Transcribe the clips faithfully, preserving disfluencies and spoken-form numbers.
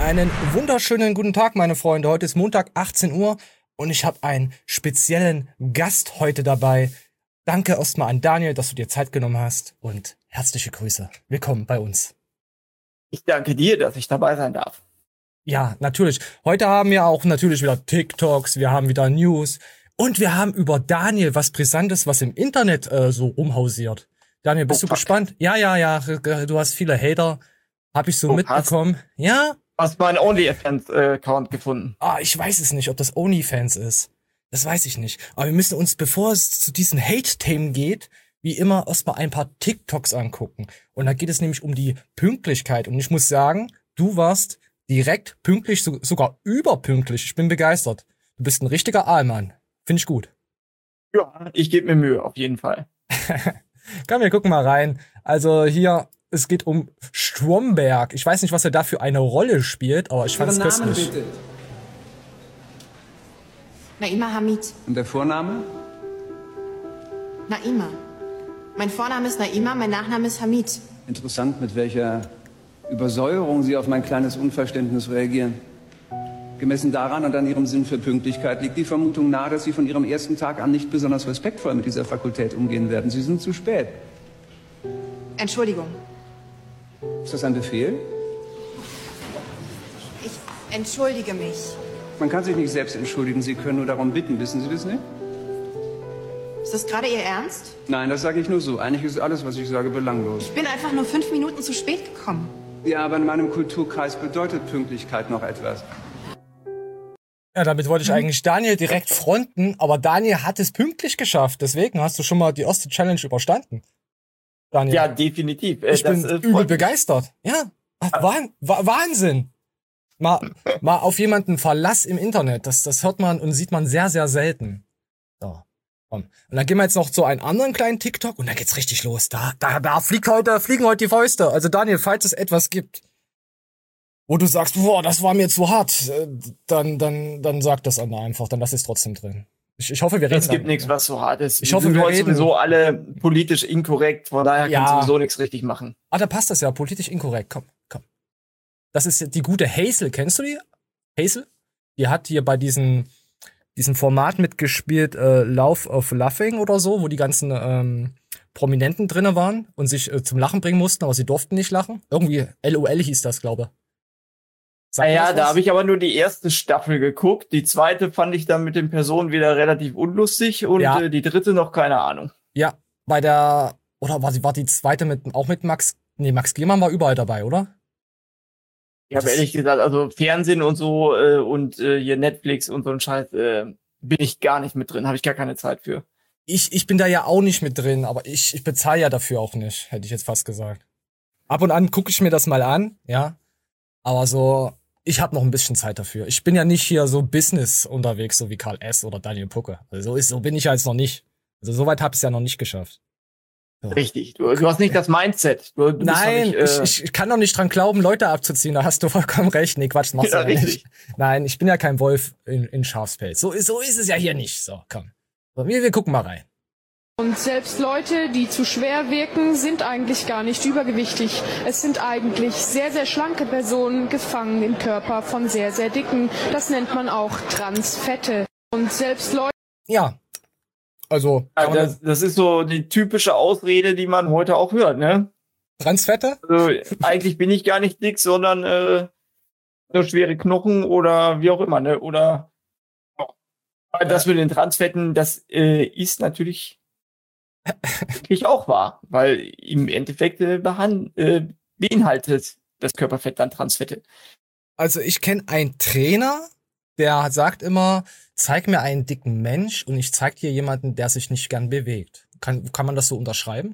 Einen wunderschönen guten Tag, meine Freunde. Heute ist Montag, achtzehn Uhr und ich habe einen speziellen Gast heute dabei. Danke erstmal an Daniel, dass du dir Zeit genommen hast und herzliche Grüße. Willkommen bei uns. Ich danke dir, dass ich dabei sein darf. Ja, natürlich. Heute haben wir auch natürlich wieder TikToks, wir haben wieder News und wir haben über Daniel was Brisantes, was im Internet äh, so rumhausiert. Daniel, bist oh, du fuck. gespannt? Ja, ja, ja, du hast viele Hater. Hab ich so oh, mitbekommen. Hast, ja? Hast meinen OnlyFans-Account gefunden? Ah, ich weiß es nicht, ob das OnlyFans ist. Das weiß ich nicht. Aber wir müssen uns, bevor es zu diesen Hate-Themen geht, wie immer erstmal ein paar TikToks angucken. Und da geht es nämlich um die Pünktlichkeit. Und ich muss sagen, du warst direkt pünktlich, so, sogar überpünktlich. Ich bin begeistert. Du bist ein richtiger Aalmann. Finde ich gut. Ja, ich gebe mir Mühe, auf jeden Fall. Komm, wir gucken mal rein. Also hier, es geht um Stromberg. Ich weiß nicht, was er da für eine Rolle spielt, aber ich fand es köstlich. Bitte. Naima Hamid. Und der Vorname? Naima. Mein Vorname ist Naima, mein Nachname ist Hamid. Interessant, mit welcher Übersäuerung Sie auf mein kleines Unverständnis reagieren. Gemessen daran und an Ihrem Sinn für Pünktlichkeit liegt die Vermutung nahe, dass Sie von Ihrem ersten Tag an nicht besonders respektvoll mit dieser Fakultät umgehen werden. Sie sind zu spät. Entschuldigung. Ist das ein Befehl? Ich entschuldige mich. Man kann sich nicht selbst entschuldigen, Sie können nur darum bitten. Wissen Sie das nicht? Ist das gerade Ihr Ernst? Nein, das sage ich nur so. Eigentlich ist alles, was ich sage, belanglos. Ich bin einfach nur fünf Minuten zu spät gekommen. Ja, aber in meinem Kulturkreis bedeutet Pünktlichkeit noch etwas. Ja, damit wollte ich eigentlich Daniel direkt fronten, aber Daniel hat es pünktlich geschafft. Deswegen hast du schon mal die erste Challenge überstanden. Daniel. Ja, definitiv. Ich das, bin äh, übel begeistert. Ja, Wahn, Wahnsinn. Mal, mal auf jemanden Verlass im Internet. Das, das hört man und sieht man sehr, sehr selten. So, komm. Und dann gehen wir jetzt noch zu einem anderen kleinen TikTok und dann geht's richtig los. Da, da, da fliegt heute, fliegen heute die Fäuste. Also Daniel, falls es etwas gibt, wo du sagst, boah, das war mir zu hart, dann, dann, dann sag das einfach, dann lass es trotzdem drin. Ich, ich hoffe, wir reden. Es gibt nichts, was so hart ist. Ich hoffe, wir reden sowieso alle politisch inkorrekt, von daher ja. kannst du sowieso nichts richtig machen. Ah, da passt das ja, politisch inkorrekt. Komm, komm. Das ist die gute Hazel, kennst du die? Hazel? Die hat hier bei diesem, diesem Format mitgespielt, äh, Love of Laughing oder so, wo die ganzen ähm, Prominenten drinne waren und sich äh, zum Lachen bringen mussten, aber sie durften nicht lachen. Irgendwie L O L hieß das, glaube ich. Naja, da habe ich aber nur die erste Staffel geguckt. Die zweite fand ich dann mit den Personen wieder relativ unlustig und ja. äh, die dritte noch keine Ahnung. Ja, bei der, oder war die, war die zweite mit, auch mit Max, nee, Max Giermann war überall dabei, oder? Ich habe ehrlich gesagt, also Fernsehen und so äh, und äh, hier Netflix und so ein Scheiß äh, bin ich gar nicht mit drin, habe ich gar keine Zeit für. Ich, ich bin da ja auch nicht mit drin, aber ich, ich bezahle ja dafür auch nicht, hätte ich jetzt fast gesagt. Ab und an gucke ich mir das mal an, ja, aber so, ich habe noch ein bisschen Zeit dafür. Ich bin ja nicht hier so Business unterwegs, so wie Karl S. oder Daniel Pucke. Also so ist, so bin ich ja jetzt noch nicht. Also so weit habe ich es ja noch nicht geschafft. So. Richtig, du, du hast nicht das Mindset. Du, du Nein, nicht, äh ich, ich kann doch nicht dran glauben, Leute abzuziehen. Da hast du vollkommen recht. Nee, Quatsch, machst ja, du ja nicht. Nein, ich bin ja kein Wolf in, in Schafspelz. So, so ist es ja hier nicht. So, komm. So, wir, wir gucken mal rein. Und selbst Leute, die zu schwer wirken, sind eigentlich gar nicht übergewichtig. Es sind eigentlich sehr, sehr schlanke Personen gefangen im Körper von sehr, sehr dicken. Das nennt man auch Transfette. Und selbst Leute... Ja, also... also das, das ist so die typische Ausrede, die man heute auch hört, ne? Transfette? Also, eigentlich bin ich gar nicht dick, sondern äh, nur schwere Knochen oder wie auch immer, ne? Oder... Oh. Das mit den Transfetten, das äh, ist natürlich... wirklich auch wahr, weil im Endeffekt äh, behand- äh, beinhaltet das Körperfett dann Transfette. Also ich kenne einen Trainer, der sagt immer, zeig mir einen dicken Mensch und ich zeig dir jemanden, der sich nicht gern bewegt. Kann, kann man das so unterschreiben?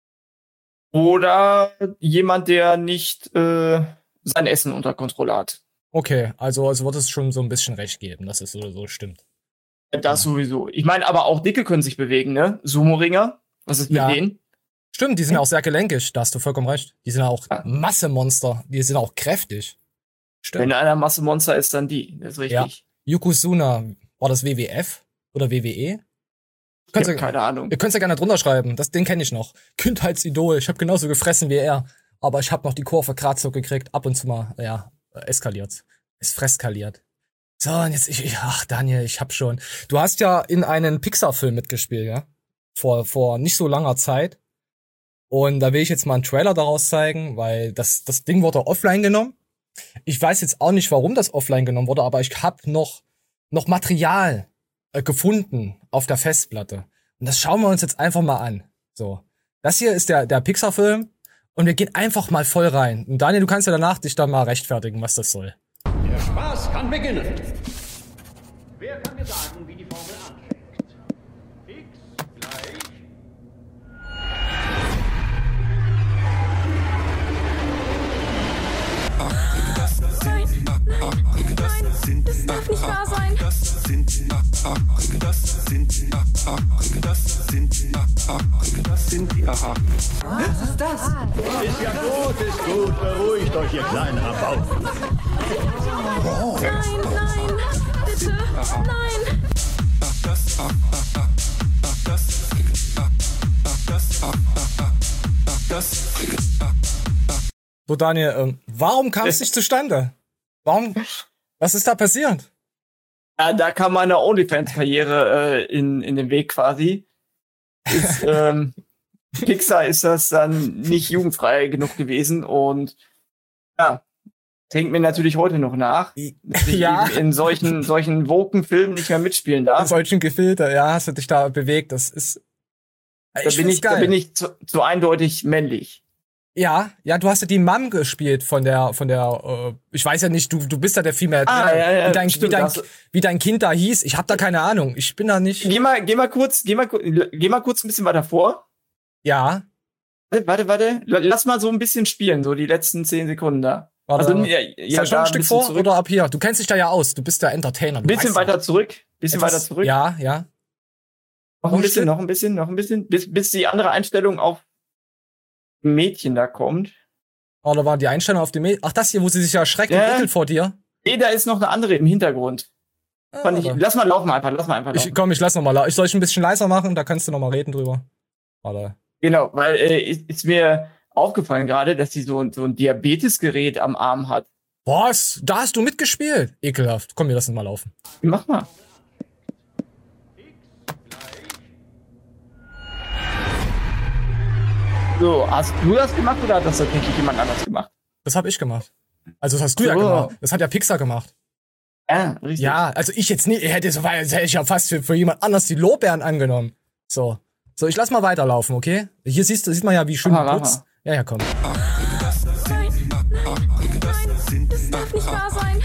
Oder jemand, der nicht äh, sein Essen unter Kontrolle hat. Okay, also, also wird es schon so ein bisschen recht geben, dass es so, so stimmt. Das sowieso. Ich meine, aber auch Dicke können sich bewegen, ne? Sumo-Ringer, was ist mit ja. denen? Stimmt, die sind ja auch sehr gelenkig, da hast du vollkommen recht. Die sind ja auch ja. Massemonster, die sind auch kräftig. Stimmt. Wenn einer Massemonster ist, dann die, das ist richtig. Ja. Yokozuna, war das W W F oder W W E? Ich hab keine Ahnung. Ihr könnt ja gerne drunter schreiben, das, den kenne ich noch. Kindheitsidol, ich habe genauso gefressen wie er, aber ich habe noch die Kurve gerade so gekriegt, ab und zu mal, ja, eskaliert. Es freskaliert. So, und jetzt, ich, ich, ach, Daniel, ich hab schon. Du hast ja in einen Pixar-Film mitgespielt, ja? Vor, vor nicht so langer Zeit. Und da will ich jetzt mal einen Trailer daraus zeigen, weil das, das Ding wurde offline genommen. Ich weiß jetzt auch nicht, warum das offline genommen wurde, aber ich hab noch, noch Material äh, gefunden auf der Festplatte. Und das schauen wir uns jetzt einfach mal an. So. Das hier ist der, der Pixar-Film. Und wir gehen einfach mal voll rein. Und Daniel, du kannst ja danach dich dann mal rechtfertigen, was das soll. Der Spaß kann beginnen. Wer kann mir sagen, wie die Formel anfängt? X gleich... Nein, das darf nicht wahr sein. Das sind, das sind, das sind, das sind die Aha. Was ist das? Ist ja gut, ist gut. Beruhigt euch, ihr kleinen Rabauken. Nein, nein, bitte, nein. Das, das, das, das, So, Daniel, ähm, warum kam es nicht zustande? Warum? Was ist da passiert? Ja, da kam meine OnlyFans-Karriere äh, in, in den Weg quasi. Ist, ähm, Pixar ist das dann nicht jugendfrei genug gewesen und ja, hängt mir natürlich heute noch nach, dass ich Ja. eben in solchen, solchen Woken-Filmen nicht mehr mitspielen In darf. solchen Gefilter, ja, hast du dich da bewegt, das ist, Da ich bin find's ich, da geil. bin ich zu, zu eindeutig männlich. Ja, ja, du hast ja die Mom gespielt von der, von der, äh, ich weiß ja nicht, du, du bist ja der Female Ah, ja, ja, wie dein, stimmt, wie dein, hast du- wie dein Kind da hieß. Ich hab da keine Ahnung. Ich bin da nicht. Geh mal, geh mal kurz, geh mal, ku- geh mal kurz ein bisschen weiter vor. Ja, Warte, warte, warte. Lass mal so ein bisschen spielen, so die letzten zehn Sekunden da. warte. Also, ja, Ist ja, das schon da ein Stück bisschen vor zurück. oder ab hier? Du kennst dich da ja aus. Du bist der Entertainer. Du Bisschen weißt weiter ja. zurück. Bisschen Etwas- weiter zurück. Ja, ja. Noch Noch ein ein bisschen, Stück? noch ein bisschen, noch ein bisschen, bis, bis die andere Einstellung auf Mädchen da kommt. Oh, da war die Einstellung auf dem Mädchen. Ach, das hier, wo sie sich erschreckt Ja. und ekelt vor dir. Nee, da ist noch eine andere im Hintergrund. Ah, Fand ich, warte. lass mal laufen einfach, lass mal einfach laufen. Ich, komm, ich lass noch mal. la- Ich soll ich ein bisschen leiser machen, da kannst du noch mal reden drüber. Warte. Genau, weil äh, ist, ist mir aufgefallen gerade, dass sie so, so ein Diabetesgerät am Arm hat. Was? Da hast du mitgespielt? Ekelhaft. Komm, wir lassen mal laufen. Mach mal. So, hast du das gemacht oder hat das tatsächlich jemand anders gemacht? Das hab ich gemacht. Also, das hast du ja So. gemacht. Das hat ja Pixar gemacht. Ja, richtig. Ja, also ich jetzt nicht, ich hätte so weit, hätte ich ja fast für, für jemand anders die Lorbeeren angenommen. So. So, ich lass mal weiterlaufen, okay? Hier siehst du, sieht man ja, wie schön Mach du mal, mach putzt. Ja, ja, komm. Nein, nein, nein, das darf nicht wahr sein.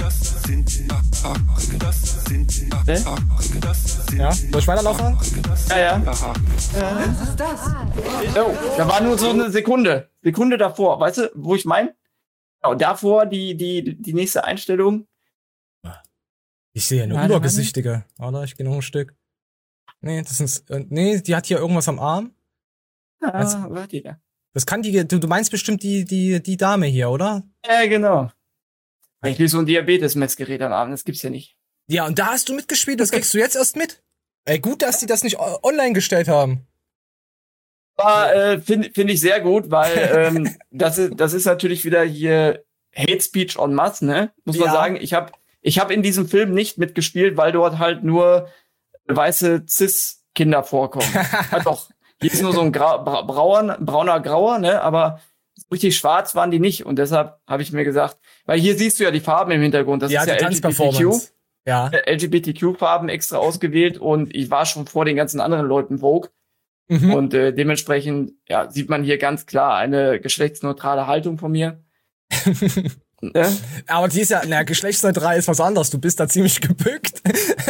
Ja, soll ich weiterlaufen? Ja, ja. Was ist das? Oh, da war nur so eine Sekunde. Sekunde davor, weißt du, wo ich meine? Genau, davor die, die, die nächste Einstellung. Ich sehe eine Warte, Übergesichtige. Warte, ich gehe noch ein Stück. Nee, das ist, äh, nee, die hat hier irgendwas am Arm. Ah, Also- warte da. Das kann die, du, du meinst bestimmt die, die, die Dame hier, oder? Ja, genau. Eigentlich so ein Diabetes-Messgerät am Abend, das gibt's ja nicht. Ja, und da hast du mitgespielt, das kriegst du jetzt erst mit. Ey, gut, dass die das nicht o- online gestellt haben. Aber äh, finde find ich sehr gut, weil ähm, das, ist, das ist natürlich wieder hier Hate Speech en masse, ne? Muss man Ja. sagen. Ich habe ich hab in diesem Film nicht mitgespielt, weil dort halt nur weiße Cis-Kinder vorkommen. Halt doch. Hier ist nur so ein Grau, bra brauer, brauner Grauer, ne? Aber so richtig schwarz waren die nicht. Und deshalb habe ich mir gesagt, weil hier siehst du ja die Farben im Hintergrund. Das Ja, ist ja die L G B T Q. Tanzperformance. Ja. L G B T Q-Farben extra ausgewählt und ich war schon vor den ganzen anderen Leuten Vogue. Mhm. Und äh, dementsprechend ja, sieht man hier ganz klar eine geschlechtsneutrale Haltung von mir. Ne? Aber die ist ja, na, geschlechtsneutral ist was anderes. Du bist da ziemlich gebückt.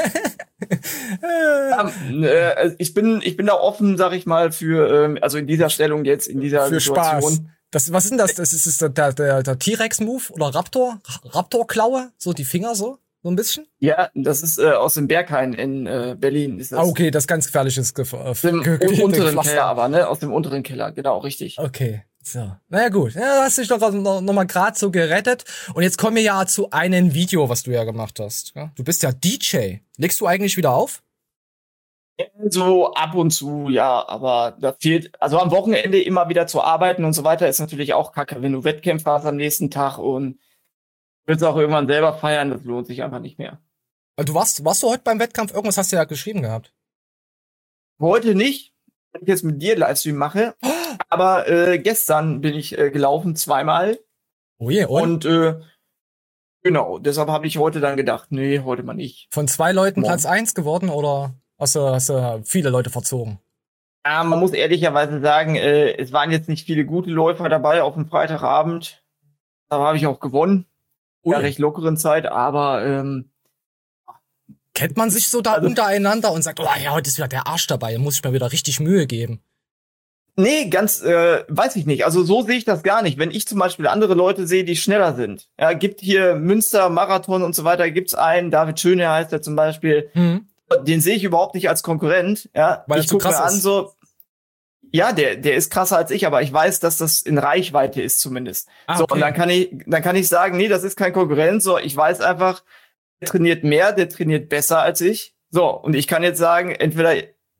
Ähm, äh, ich bin ich bin da offen, sag ich mal, für ähm, also in dieser Stellung jetzt in dieser Für Situation. Spaß. Das, was ist denn das? Das ist, ist der, der, der T-Rex-Move oder Raptor? Raptor-Klaue? So die Finger so? So ein bisschen? Ja, das ist äh, aus dem Berghain in äh, Berlin. Ist das Ah, okay, das ist ganz gefährliches Ge aus dem Ge Ge unteren Pflaster. Keller, aber ne, aus dem unteren Keller, genau, richtig. Okay, so. Naja, gut. Ja, da hast du dich doch noch, noch mal gerade so gerettet. Und jetzt kommen wir ja zu einem Video, was du ja gemacht hast. Ja? Du bist ja D J. Legst du eigentlich wieder auf? So ab und zu, ja, aber da fehlt, also am Wochenende immer wieder zu arbeiten und so weiter ist natürlich auch kacke, wenn du Wettkämpfe hast am nächsten Tag und Willst auch irgendwann selber feiern, das lohnt sich einfach nicht mehr. Du warst, warst du heute beim Wettkampf? Irgendwas hast du ja geschrieben gehabt. Heute nicht, wenn ich jetzt mit dir Livestream mache. Aber äh, gestern bin ich äh, gelaufen, zweimal. Oh je, und? Und äh, genau, deshalb habe ich heute dann gedacht, nee, heute mal nicht. Von zwei Leuten Morgen. Platz eins geworden oder hast du, hast du viele Leute verzogen? Ja, man muss ehrlicherweise sagen, äh, es waren jetzt nicht viele gute Läufer dabei auf dem Freitagabend. Da habe ich auch gewonnen. In einer recht lockeren Zeit, aber ähm, kennt man sich so da also, untereinander und sagt, oh ja, heute ist wieder der Arsch dabei, muss ich mir wieder richtig Mühe geben? Nee, ganz, äh, weiß ich nicht. Also so sehe ich das gar nicht. Wenn ich zum Beispiel andere Leute sehe, die schneller sind. Ja, gibt hier Münster, Marathon und so weiter, gibt's einen, David Schöne heißt der zum Beispiel. Mhm. Den sehe ich überhaupt nicht als Konkurrent. Ja, weil ich so gucke mir krass an, ist. so, ja, der, der ist krasser als ich, aber ich weiß, dass das in Reichweite ist zumindest. Ah, so, okay. und dann kann ich, dann kann ich sagen, nee, das ist kein Konkurrent. So, ich weiß einfach, der trainiert mehr, der trainiert besser als ich. So, und ich kann jetzt sagen, entweder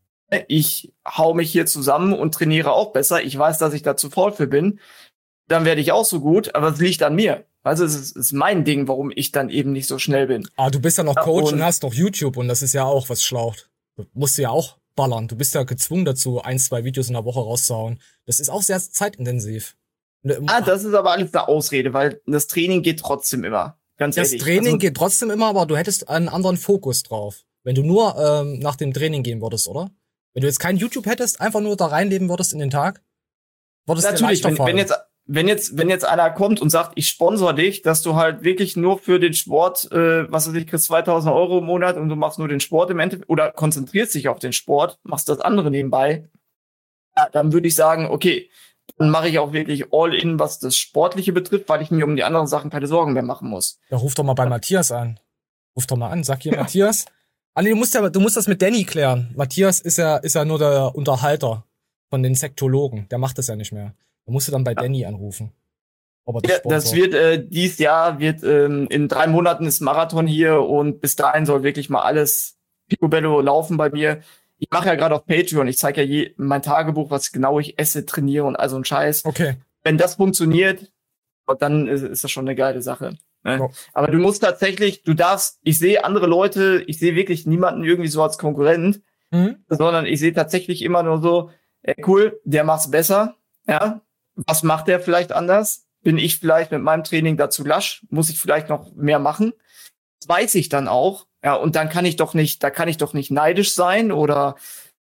ich hau mich hier zusammen und trainiere auch besser. Ich weiß, dass ich da zu faul für bin. Dann werde ich auch so gut, aber es liegt an mir. Also es ist, ist mein Ding, warum ich dann eben nicht so schnell bin. Ah, du bist ja noch Coach und, und hast noch YouTube und das ist ja auch was schlaucht. Du musst ja auch ballern. Du bist ja gezwungen dazu, ein, zwei Videos in der Woche rauszuhauen. Das ist auch sehr zeitintensiv. Ah, das ist aber alles eine Ausrede, weil das Training geht trotzdem immer. Ganz das ehrlich. Training also, geht trotzdem immer, aber du hättest einen anderen Fokus drauf. Wenn du nur ähm, nach dem Training gehen würdest, oder? Wenn du jetzt kein YouTube hättest, einfach nur da reinleben würdest in den Tag, würdest du natürlich, wenn, wenn jetzt wenn jetzt wenn jetzt einer kommt und sagt, ich sponsor dich, dass du halt wirklich nur für den Sport, äh, was weiß ich, kriegst zweitausend Euro im Monat und du machst nur den Sport im Endeffekt oder konzentrierst dich auf den Sport, machst das andere nebenbei, ja, dann würde ich sagen, okay, dann mache ich auch wirklich all in, was das Sportliche betrifft, weil ich mir um die anderen Sachen keine Sorgen mehr machen muss. Ja, ruf doch mal bei Matthias an. Ruf doch mal an, sag hier, ja. Matthias. Ah, nee, du musst ja, du musst das mit Danny klären. Matthias ist ja, ist ja nur der Unterhalter von den Sektologen. Der macht das ja nicht mehr. Da musst du dann bei ja. Danny anrufen. Aber das, ja, das wird, äh, dies Jahr wird, ähm, in drei Monaten ist Marathon hier und bis dahin soll wirklich mal alles picobello laufen bei mir. Ich mache ja gerade auf Patreon, ich zeige ja je mein Tagebuch, was genau ich esse, trainiere und all so ein Scheiß. Okay. Wenn das funktioniert, dann ist, ist das schon eine geile Sache. Ne? Oh. Aber du musst tatsächlich, du darfst, ich sehe andere Leute, ich sehe wirklich niemanden irgendwie so als Konkurrent, mhm. sondern ich sehe tatsächlich immer nur so, ey, cool, der macht's besser, ja, was macht der vielleicht anders? Bin ich vielleicht mit meinem Training dazu lasch? Muss ich vielleicht noch mehr machen? Das weiß ich dann auch, ja, und dann kann ich doch nicht, da kann ich doch nicht neidisch sein oder,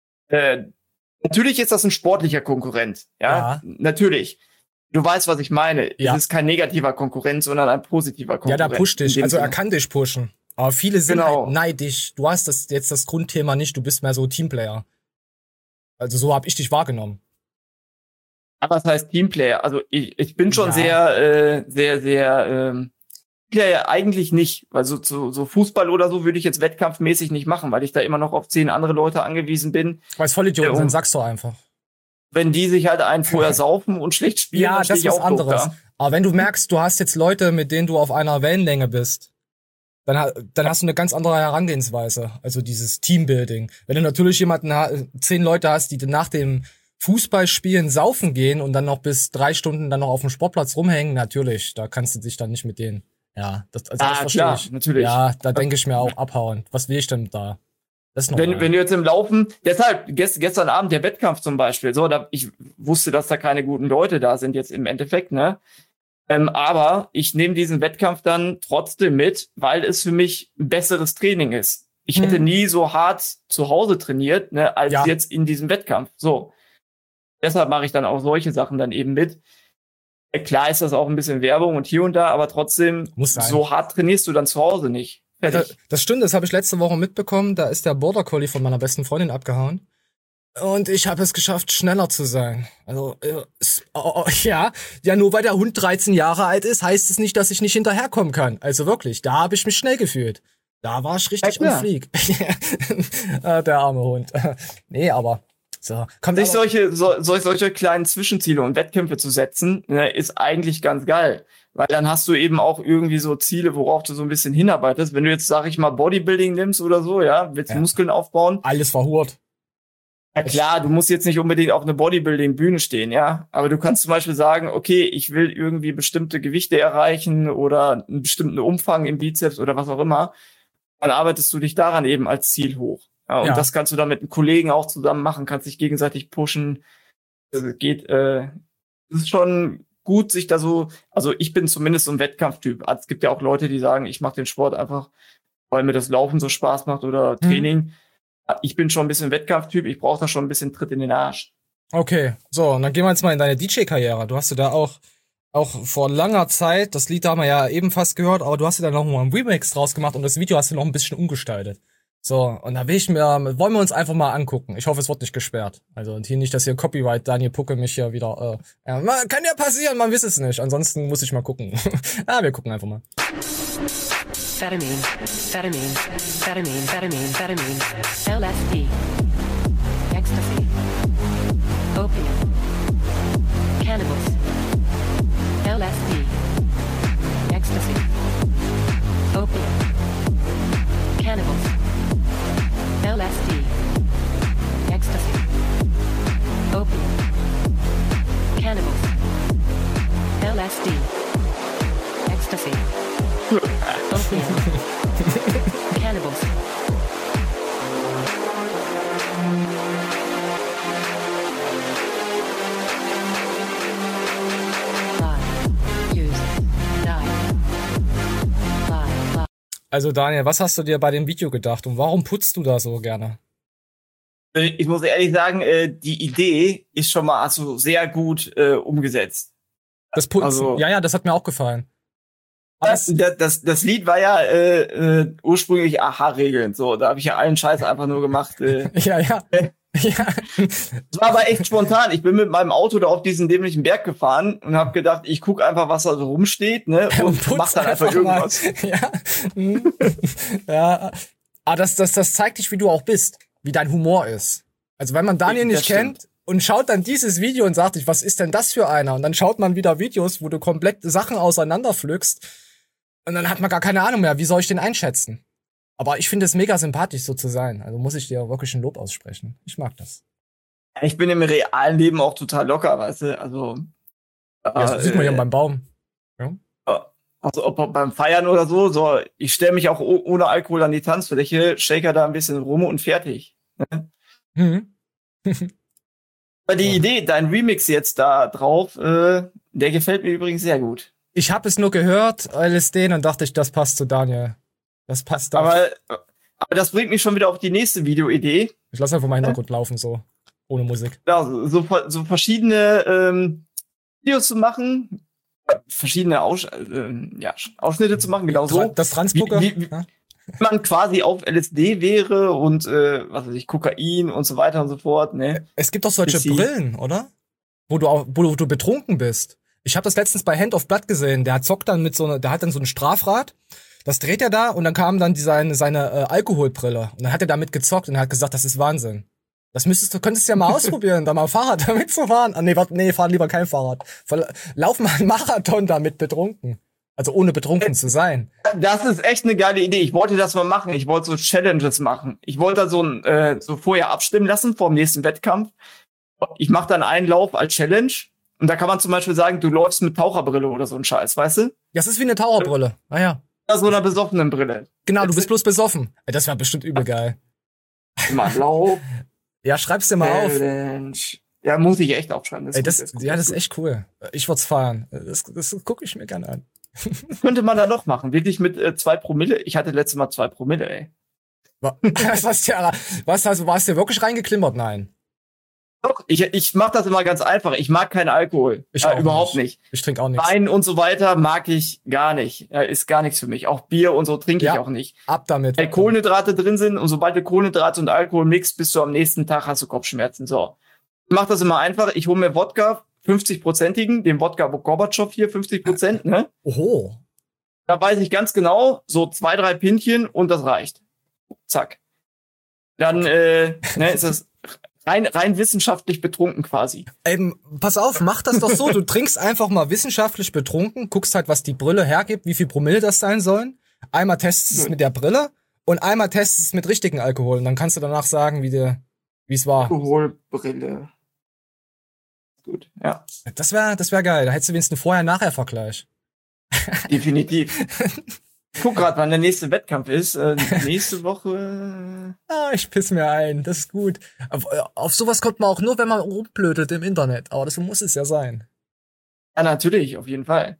äh, natürlich ist das ein sportlicher Konkurrent, ja, ja. natürlich. Du weißt, was ich meine. Ja. Es ist kein negativer Konkurrent, sondern ein positiver Konkurrent. Ja, der pusht dich. Also er kann dich pushen. Aber viele sind genau. halt neidisch. Du hast das jetzt das Grundthema nicht. Du bist mehr so Teamplayer. Also so habe ich dich wahrgenommen. Aber was heißt Teamplayer? Also ich, ich bin schon ja. sehr, äh, sehr, sehr ähm, Teamplayer eigentlich nicht. Also so, so Fußball oder so würde ich jetzt wettkampfmäßig nicht machen, weil ich da immer noch auf zehn andere Leute angewiesen bin. Weil es Vollidioten sind, sagst du einfach. Wenn die sich halt einen vorher saufen und schlecht spielen, ja, dann das ist was anderes. Da. Aber wenn du merkst, du hast jetzt Leute, mit denen du auf einer Wellenlänge bist, dann, dann hast du eine ganz andere Herangehensweise. Also dieses Teambuilding. Wenn du natürlich jemanden, zehn Leute hast, die nach dem Fußballspielen saufen gehen und dann noch bis drei Stunden dann noch auf dem Sportplatz rumhängen, natürlich, da kannst du dich dann nicht mit denen. Ja, das, also ah, das verstehe klar, ich. Natürlich. Ja, da denke ich mir auch abhauen. Was will ich denn da? Wenn, wenn du jetzt im Laufen, deshalb, gest, gestern Abend der Wettkampf zum Beispiel, so, da, ich wusste, dass da keine guten Leute da sind jetzt im Endeffekt, ne? Ähm, aber ich nehme diesen Wettkampf dann trotzdem mit, weil es für mich ein besseres Training ist. Ich hm. hätte nie so hart zu Hause trainiert, ne, als ja. jetzt in diesem Wettkampf. So. Deshalb mache ich dann auch solche Sachen dann eben mit. Klar ist das auch ein bisschen Werbung und hier und da, aber trotzdem, so hart trainierst du dann zu Hause nicht. Das, das stimmt, das habe ich letzte Woche mitbekommen. Da ist der Border Collie von meiner besten Freundin abgehauen. Und ich habe es geschafft, schneller zu sein. Also, äh, oh, ja, ja, nur weil der Hund dreizehn Jahre alt ist, heißt es nicht, dass ich nicht hinterherkommen kann. Also wirklich, da habe ich mich schnell gefühlt. Da war ich richtig ja, am Flieg. Der arme Hund. Nee, aber so. Kommt sich solche, so, solche kleinen Zwischenziele und Wettkämpfe zu setzen, ne, ist eigentlich ganz geil. Weil dann hast du eben auch irgendwie so Ziele, worauf du so ein bisschen hinarbeitest. Wenn du jetzt, sag ich mal, Bodybuilding nimmst oder so, ja, willst ja. Muskeln aufbauen. Alles verhurt. Ja klar, du musst jetzt nicht unbedingt auf einer Bodybuilding-Bühne stehen, ja. Aber du kannst zum Beispiel sagen, okay, ich will irgendwie bestimmte Gewichte erreichen oder einen bestimmten Umfang im Bizeps oder was auch immer. Dann arbeitest du dich daran eben als Ziel hoch. Ja, und Ja. das kannst du dann mit einem Kollegen auch zusammen machen, kannst dich gegenseitig pushen. Also geht, äh, es ist schon gut, sich da so, also ich bin zumindest so ein Wettkampftyp. Es gibt ja auch Leute, die sagen, ich mache den Sport einfach, weil mir das Laufen so Spaß macht oder Training. Ich bin schon ein bisschen Wettkampftyp, ich brauche da schon ein bisschen Tritt in den Arsch. Okay, so, und dann gehen wir jetzt mal in deine D J-Karriere. Du hast ja da auch, auch vor langer Zeit, das Lied haben wir ja eben fast gehört, aber du hast ja da noch mal einen Remix draus gemacht und das Video hast du noch ein bisschen umgestaltet. So, und da will ich mir, wollen wir uns einfach mal angucken. Ich hoffe, es wird nicht gesperrt. Also, und hier nicht, dass hier Copyright Daniel Pucke mich hier wieder, äh, ja, man, kann ja passieren, man weiß es nicht. Ansonsten muss ich mal gucken. Ah, wir gucken einfach mal. Amphetamine, amphetamine, amphetamine, amphetamine, amphetamine, L S D, ecstasy, opium, cannabis, L S D, ecstasy, opium, cannabis, L S D, ecstasy, opium, cannabis, L S D, ecstasy, opium, cannabis. Also Daniel, was hast du dir bei dem Video gedacht und warum putzt du da so gerne? Ich muss ehrlich sagen, äh, die Idee ist schon mal also sehr gut äh, umgesetzt. Das Putzen, Also, ja, ja, das hat mir auch gefallen. das, das, das, das Lied war ja äh, äh, ursprünglich Aha-Regeln. So, da habe ich ja allen Scheiß einfach nur gemacht. Äh, Ja, ja. Ja. Das war aber echt spontan. Ich bin mit meinem Auto da auf diesen dämlichen Berg gefahren und habe gedacht, ich guck einfach, was da so rumsteht, ne, und putz mach dann einfach irgendwas. mal. Ja. Hm. Ja. Aber das, das, das zeigt dich, wie du auch bist, wie dein Humor ist. Also wenn man Daniel Das nicht stimmt. kennt und schaut dann dieses Video und sagt sich, was ist denn das für einer? Und dann schaut man wieder Videos, wo du komplett Sachen auseinanderpflückst und dann hat man gar keine Ahnung mehr, wie soll ich den einschätzen? Aber ich finde es mega sympathisch, so zu sein. Also muss ich dir wirklich ein Lob aussprechen. Ich mag das. Ich bin im realen Leben auch total locker, weißt du, also Ja, das äh, sieht man ja beim Baum. Also ob beim Feiern oder so, so ich stelle mich auch oh- ohne Alkohol an die Tanzfläche, shaker da ein bisschen rum und fertig. Ne? Mhm. Aber die Idee, dein Remix jetzt da drauf, äh, der gefällt mir übrigens sehr gut. Ich habe es nur gehört, L S D, dann dachte ich, das passt zu Daniel. Das passt doch. Aber, aber das bringt mich schon wieder auf die nächste Videoidee. Ich lasse einfach mal im Hintergrund laufen, so. Ohne Musik. Ja, so, so, so verschiedene ähm, Videos zu machen, verschiedene Aus, äh, ja, Ausschnitte zu machen, genau so. Das Transpoker. Wie- wie- Ja. Wenn man quasi auf L S D wäre und äh, was weiß ich, Kokain und so weiter und so fort, ne? Es gibt doch solche Bisschen. Brillen, oder? Wo du, auch, wo du, du betrunken bist. Ich habe das letztens bei Hand of Blood gesehen. Der zockt dann mit so einer, der hat dann so ein Strafrad. Das dreht er da und dann kam dann die, seine, seine äh, Alkoholbrille. Und dann hat er damit gezockt und er hat gesagt, das ist Wahnsinn. Das müsstest du, könntest du ja mal ausprobieren, da mal Fahrrad damit zu fahren. Ah, nee, warte, nee, fahren lieber kein Fahrrad. Verla- Lauf mal einen Marathon damit betrunken. Also ohne betrunken zu sein. Das ist echt eine geile Idee. Ich wollte das mal machen. Ich wollte so Challenges machen. Ich wollte da so ein äh, so vorher abstimmen lassen vor dem nächsten Wettkampf. Ich mache dann einen Lauf als Challenge und da kann man zum Beispiel sagen, du läufst mit Taucherbrille oder so ein Scheiß, weißt du? Das ist wie eine Taucherbrille. Ah ja. Oder so einer besoffenen Brille. Genau, du bist bloß besoffen. Ey, das wäre bestimmt übel geil. Mal Lauf. Ja, schreib's dir mal auf. Challenge. Ja, muss ich echt aufschreiben. Das Ey, ist das, gut, ja, das ist gut. echt cool. Ich würd's feiern. Das, das gucke ich mir gerne an. Was könnte man da noch machen? Wirklich mit äh, zwei Promille? Ich hatte letztes Mal zwei Promille, ey. Was hast du, ja- was hast du, warst du wirklich reingeklimmert? Nein. Doch, ich, ich mache das immer ganz einfach. Ich mag keinen Alkohol. Ich äh, auch überhaupt nicht. Ich trinke auch nichts. Wein und so weiter mag ich gar nicht. Ja, ist gar nichts für mich. Auch Bier und so trinke Ja. ich auch nicht. Ab damit. Weil Kohlenhydrate drin sind und sobald du Kohlenhydrate und Alkohol mixt, bist du am nächsten Tag hast du Kopfschmerzen. So. Ich mach das immer einfach. Ich hole mir Wodka, fünfzig-prozentigen, den Wodka Gorbatschow hier, fünfzig Prozent, ne? Oho. Da weiß ich ganz genau, so zwei, drei Pinchen und das reicht. Zack. Dann äh, ne, ist das rein, rein wissenschaftlich betrunken quasi. Ähm, pass auf, mach das doch so. Du trinkst einfach mal wissenschaftlich betrunken, guckst halt, was die Brille hergibt, wie viel Promille das sein sollen. Einmal testest es mit der Brille und einmal testest es mit richtigen Alkohol. Und dann kannst du danach sagen, wie dir, Wie es war. Alkoholbrille. Gut, ja. Das wäre das wär geil. Da hättest du wenigstens einen Vorher-Nachher-Vergleich. Definitiv. Ich guck grad, wann der nächste Wettkampf ist. Äh, nächste Woche. Ah, ich piss mir ein. Das ist gut. Auf, auf sowas kommt man auch nur, wenn man rumblödet im Internet. Aber das muss es ja sein. Ja, natürlich, auf jeden Fall.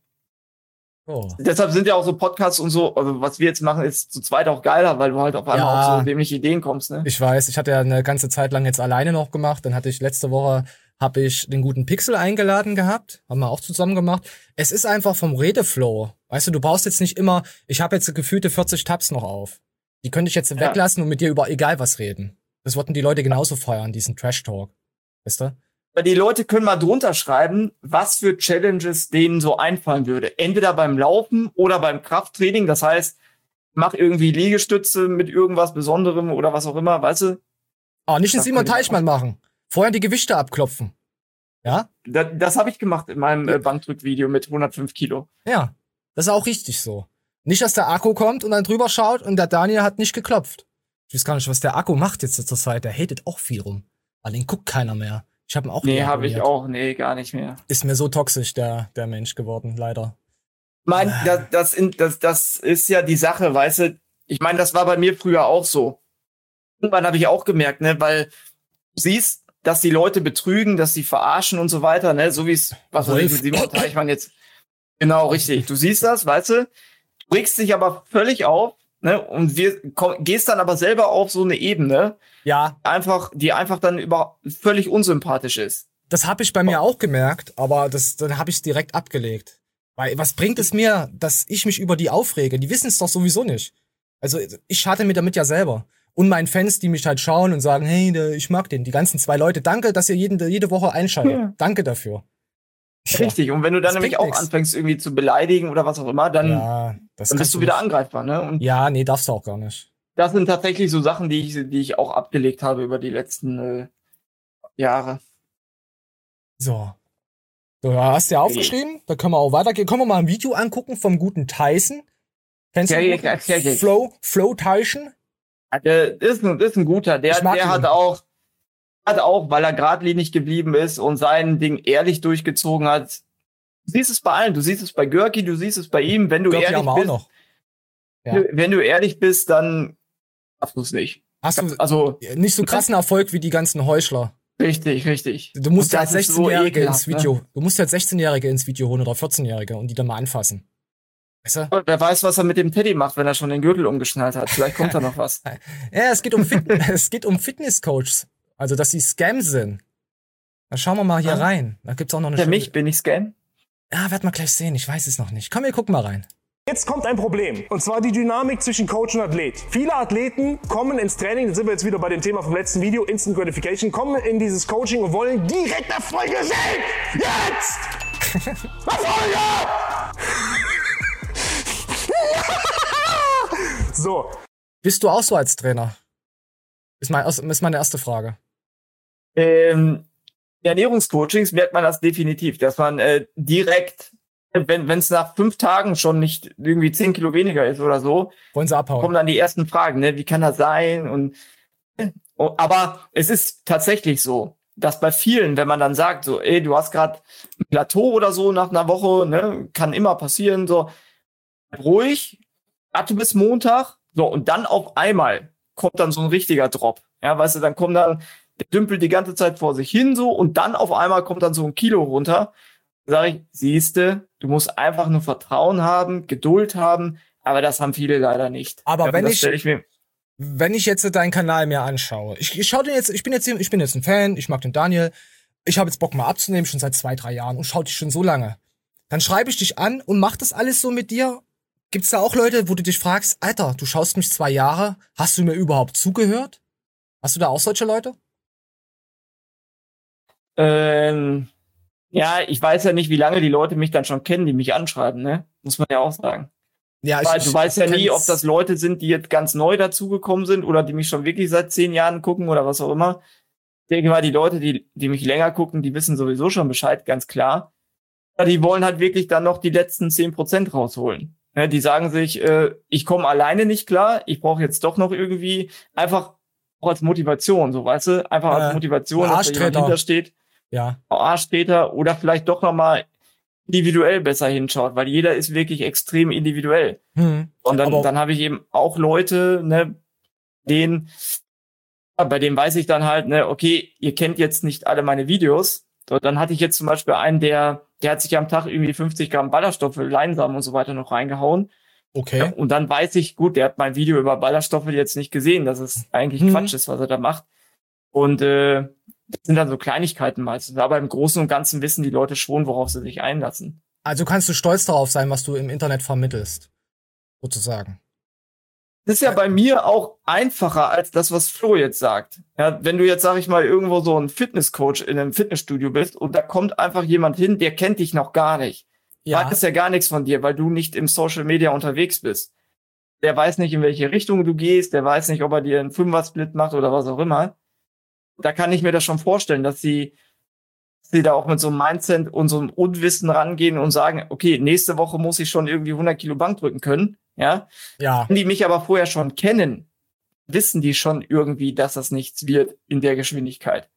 Oh. Deshalb sind ja auch so Podcasts und so, also was wir jetzt machen, ist zu zweit auch geiler, weil du halt auf einmal Ja. auf so dämliche Ideen kommst, ne? Ich weiß, ich hatte ja eine ganze Zeit lang jetzt alleine noch gemacht. Dann hatte ich letzte Woche, habe ich den guten Pixel eingeladen gehabt. Haben wir auch zusammen gemacht. Es ist einfach vom Redeflow. Weißt du, du brauchst jetzt nicht immer, ich habe jetzt gefühlte vierzig Tabs noch auf. Die könnte ich jetzt Ja. weglassen und mit dir über egal was reden. Das wollten die Leute genauso feiern, diesen Trash-Talk. Weißt du? Weil die Leute können mal drunter schreiben, was für Challenges denen so einfallen würde. Entweder beim Laufen oder beim Krafttraining. Das heißt, mach irgendwie Liegestütze mit irgendwas Besonderem oder was auch immer, weißt du? Ah, nicht den Das Simon könnte ich Teichmann machen. Vorher die Gewichte abklopfen. Ja? Das, das habe ich gemacht in meinem äh, Bankdrückvideo mit hundertfünf Kilo. Ja. Das ist auch richtig so. Nicht, dass der Akku kommt und dann drüber schaut und der Daniel hat nicht geklopft. Ich weiß gar nicht, was der Akku macht jetzt zur Zeit. Der hatet auch viel rum. Weil den guckt keiner mehr. Ich habe ihn auch Nee, habe ich deabonniert. auch. Nee, gar nicht mehr. Ist mir so toxisch, der, der Mensch geworden, leider. Mein, das, das, in- das, das ist ja die Sache, weißt du? Ich meine, das war bei mir früher auch so. Irgendwann habe ich auch gemerkt, ne, weil du siehst, dass die Leute betrügen, dass sie verarschen und so weiter, ne, so wie es, was weiß ich, mit Simon Teichmann jetzt. Genau, richtig. Du siehst das, weißt du? Du regst dich aber völlig auf, ne, und wir, komm, gehst dann aber selber auf so eine Ebene, Ja, einfach, die einfach dann über, völlig unsympathisch ist. das habe ich bei mir auch gemerkt, aber das, dann habe ich es direkt abgelegt. Weil was bringt es mir, dass ich mich über die aufrege? Die wissen es doch sowieso nicht. Also ich schade mir damit ja selber. Und meinen Fans, die mich halt schauen und sagen, hey, der- ich mag den. Die ganzen zwei Leute, danke, dass ihr jeden, jede Woche einschaltet. Ja. Danke dafür. Richtig. Und wenn du dann Das nämlich bringt auch nix. anfängst, irgendwie zu beleidigen oder was auch immer, dann, Ja, das dann kannst bist du wieder nicht. angreifbar, ne? Und Ja, nee, darfst du auch gar nicht. das sind tatsächlich so Sachen, die ich, die ich auch abgelegt habe über die letzten äh, Jahre. So. So, ja, hast du ja aufgeschrieben? Da können wir auch weitergehen. Können wir mal ein Video angucken vom guten Tyson? Kennst du Ja, den ja, guten? ja, ja, ja. Flow, Flow Tyson? Der ist ein, ist ein guter. Der, Ich mag der ihn. hat auch, hat auch, weil er geradlinig geblieben ist und sein Ding ehrlich durchgezogen hat. Du siehst es bei allen. Du siehst es bei Görki, du siehst es bei ihm. Wenn du Görki ehrlich haben wir auch bist, noch. Ja. wenn du ehrlich bist, dann schaffst du es nicht. Hast du Also, nicht so krassen Erfolg wie die ganzen Heuchler. richtig, richtig. Du musst Und halt das ist so sechzehnjährige ins ekelhaft, ne? Video, du musst halt sechzehnjährige ins Video holen oder vierzehnjährige und die dann mal anfassen. Weißt du? Aber wer weiß, was er mit dem Teddy macht, wenn er schon den Gürtel umgeschnallt hat. Vielleicht kommt da noch was. Ja, es geht um Fit es geht um Fitnesscoaches. Also, dass sie Scams sind. Da schauen wir mal hier Ah. rein. Da gibt's auch noch eine Der schöne- mich, bin ich Scam? Ja, werden wir gleich sehen. Ich weiß es noch nicht. Komm, wir gucken mal rein. Jetzt kommt ein Problem, und zwar die Dynamik zwischen Coach und Athlet. Viele Athleten kommen ins Training, da sind wir jetzt wieder bei dem Thema vom letzten Video, Instant Gratification, kommen in dieses Coaching und wollen direkt Erfolge sehen. Jetzt! Erfolge! So. Bist du auch so als Trainer? Ist, mein, ist meine erste Frage. Ähm, in Ernährungscoachings merkt man das definitiv, dass man äh, direkt, wenn wenn es nach fünf Tagen schon nicht irgendwie zehn Kilo weniger ist oder so, Wollen sie abhauen? kommen dann die ersten Fragen, ne? Wie kann das sein? Und oh, aber es ist tatsächlich so, dass bei vielen, wenn man dann sagt, so, ey, du hast gerade ein Plateau oder so nach einer Woche, ne, kann immer passieren, so ruhig, warte bis Montag, so und dann auf einmal kommt dann so ein richtiger Drop, ja, weißt du, dann kommt dann der dümpelt die ganze Zeit vor sich hin so und dann auf einmal kommt dann so ein Kilo runter. Sag ich, siehste, du musst einfach nur Vertrauen haben, Geduld haben, aber das haben viele leider nicht. Aber ja, wenn das ich- stell ich mir Wenn ich jetzt deinen Kanal mir anschaue, ich, ich schau den jetzt, ich bin jetzt, ich bin jetzt ein Fan, ich mag den Daniel, ich habe jetzt Bock mal abzunehmen, schon seit zwei, drei Jahren und schau dich schon so lange. Dann schreibe ich dich an und mach das alles so mit dir. Gibt's da auch Leute, wo du dich fragst, Alter, du schaust mich zwei Jahre, hast du mir überhaupt zugehört? Hast du da auch solche Leute? Ähm, ja, ich weiß ja nicht, wie lange die Leute mich dann schon kennen, die mich anschreiben, ne? Muss man ja auch sagen. Ja, Weil du weißt ja nie, kenn's- ob das Leute sind, die jetzt ganz neu dazugekommen sind oder die mich schon wirklich seit zehn Jahren gucken oder was auch immer. Ich denke mal, die Leute, die, die mich länger gucken, die wissen sowieso schon Bescheid, ganz klar. Aber die wollen halt wirklich dann noch die letzten zehn Prozent rausholen. Ne, die sagen sich, äh, ich komme alleine nicht klar, ich brauche jetzt doch noch irgendwie einfach auch als Motivation, so, weißt du? Einfach als Äh, Motivation, dass da jemand Arschtreter. hintersteht. Ja. Arschtreter oder vielleicht doch nochmal individuell besser hinschaut, weil jeder ist wirklich extrem individuell. Hm. Und dann, Aber- dann habe ich eben auch Leute, ne, denen, bei denen weiß ich dann halt, ne, okay, ihr kennt jetzt nicht alle meine Videos. So, dann hatte ich jetzt zum Beispiel einen, der, der hat sich am Tag irgendwie fünfzig Gramm Ballaststoffe, Leinsamen und so weiter noch reingehauen. Okay. Und dann weiß ich, gut, der hat mein Video über Ballaststoffe jetzt nicht gesehen, dass es eigentlich Mhm. Quatsch ist, was er da macht. Und äh, das sind dann so Kleinigkeiten meistens. Aber im Großen und Ganzen wissen die Leute schon, worauf sie sich einlassen. Also kannst du stolz darauf sein, was du im Internet vermittelst. Sozusagen. Das ist ja bei mir auch einfacher als das, was Flo jetzt sagt. Ja, wenn du jetzt, sag ich mal, irgendwo so ein Fitnesscoach in einem Fitnessstudio bist und da kommt einfach jemand hin, der kennt dich noch gar nicht. Ja. Weiß ja gar nichts von dir, weil du nicht im Social Media unterwegs bist. Der weiß nicht, in welche Richtung du gehst, der weiß nicht, ob er dir einen Fünfer-Split macht oder was auch immer. Da kann ich mir das schon vorstellen, dass sie, dass sie da auch mit so einem Mindset und so einem Unwissen rangehen und sagen, okay, nächste Woche muss ich schon irgendwie hundert Kilo Bank drücken können, ja. Ja. Wenn die mich aber vorher schon kennen, wissen die schon irgendwie, dass das nichts wird in der Geschwindigkeit.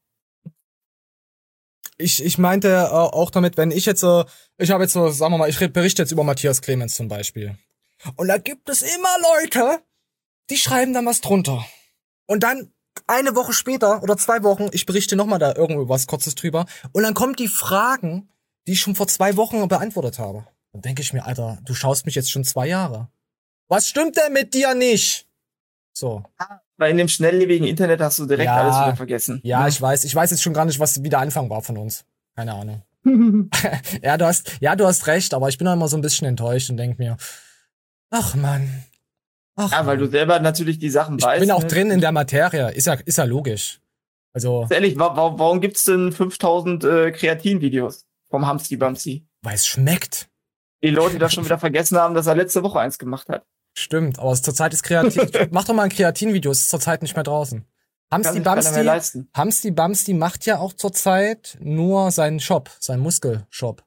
Ich, ich meinte äh, auch damit, wenn ich jetzt so, ich habe jetzt so, sagen wir mal, ich red- berichte jetzt über Matthias Clemens zum Beispiel. Und da gibt es immer Leute, die schreiben dann was drunter. Und dann eine Woche später oder zwei Wochen, ich berichte nochmal da irgendwo was Kurzes drüber. Und dann kommen die Fragen, die ich schon vor zwei Wochen beantwortet habe. Dann denke ich mir, Alter, du schaust mich jetzt schon zwei Jahre. Was stimmt denn mit dir nicht? So. Weil in dem schnelllebigen Internet hast du direkt Ja. alles wieder vergessen. Ja, ich weiß. Ich weiß jetzt schon gar nicht, was wieder Anfang war von uns. Keine Ahnung. ja, du hast, ja, du hast recht, aber ich bin auch immer so ein bisschen enttäuscht und denk mir, ach Mann. Ach, Ja, weil du selber natürlich die Sachen ich weißt. bin auch ne? drin in der Materie. Ist ja, ist ja logisch. Also, Ganz ehrlich, wa wa warum gibt's denn fünftausend äh, Kreatin-Videos vom Hamsti Bamsi? weil es schmeckt. Die Leute, die das schon wieder vergessen haben, dass er letzte Woche eins gemacht hat. Stimmt, aber zurzeit ist Kreatin. Mach doch mal ein Kreatin-Video, es ist zurzeit nicht mehr draußen. Kann Hamsti sich keiner mehr Bamsti, leisten. Hamsti Bamsti macht ja auch zurzeit nur seinen Shop, seinen Muskelshop.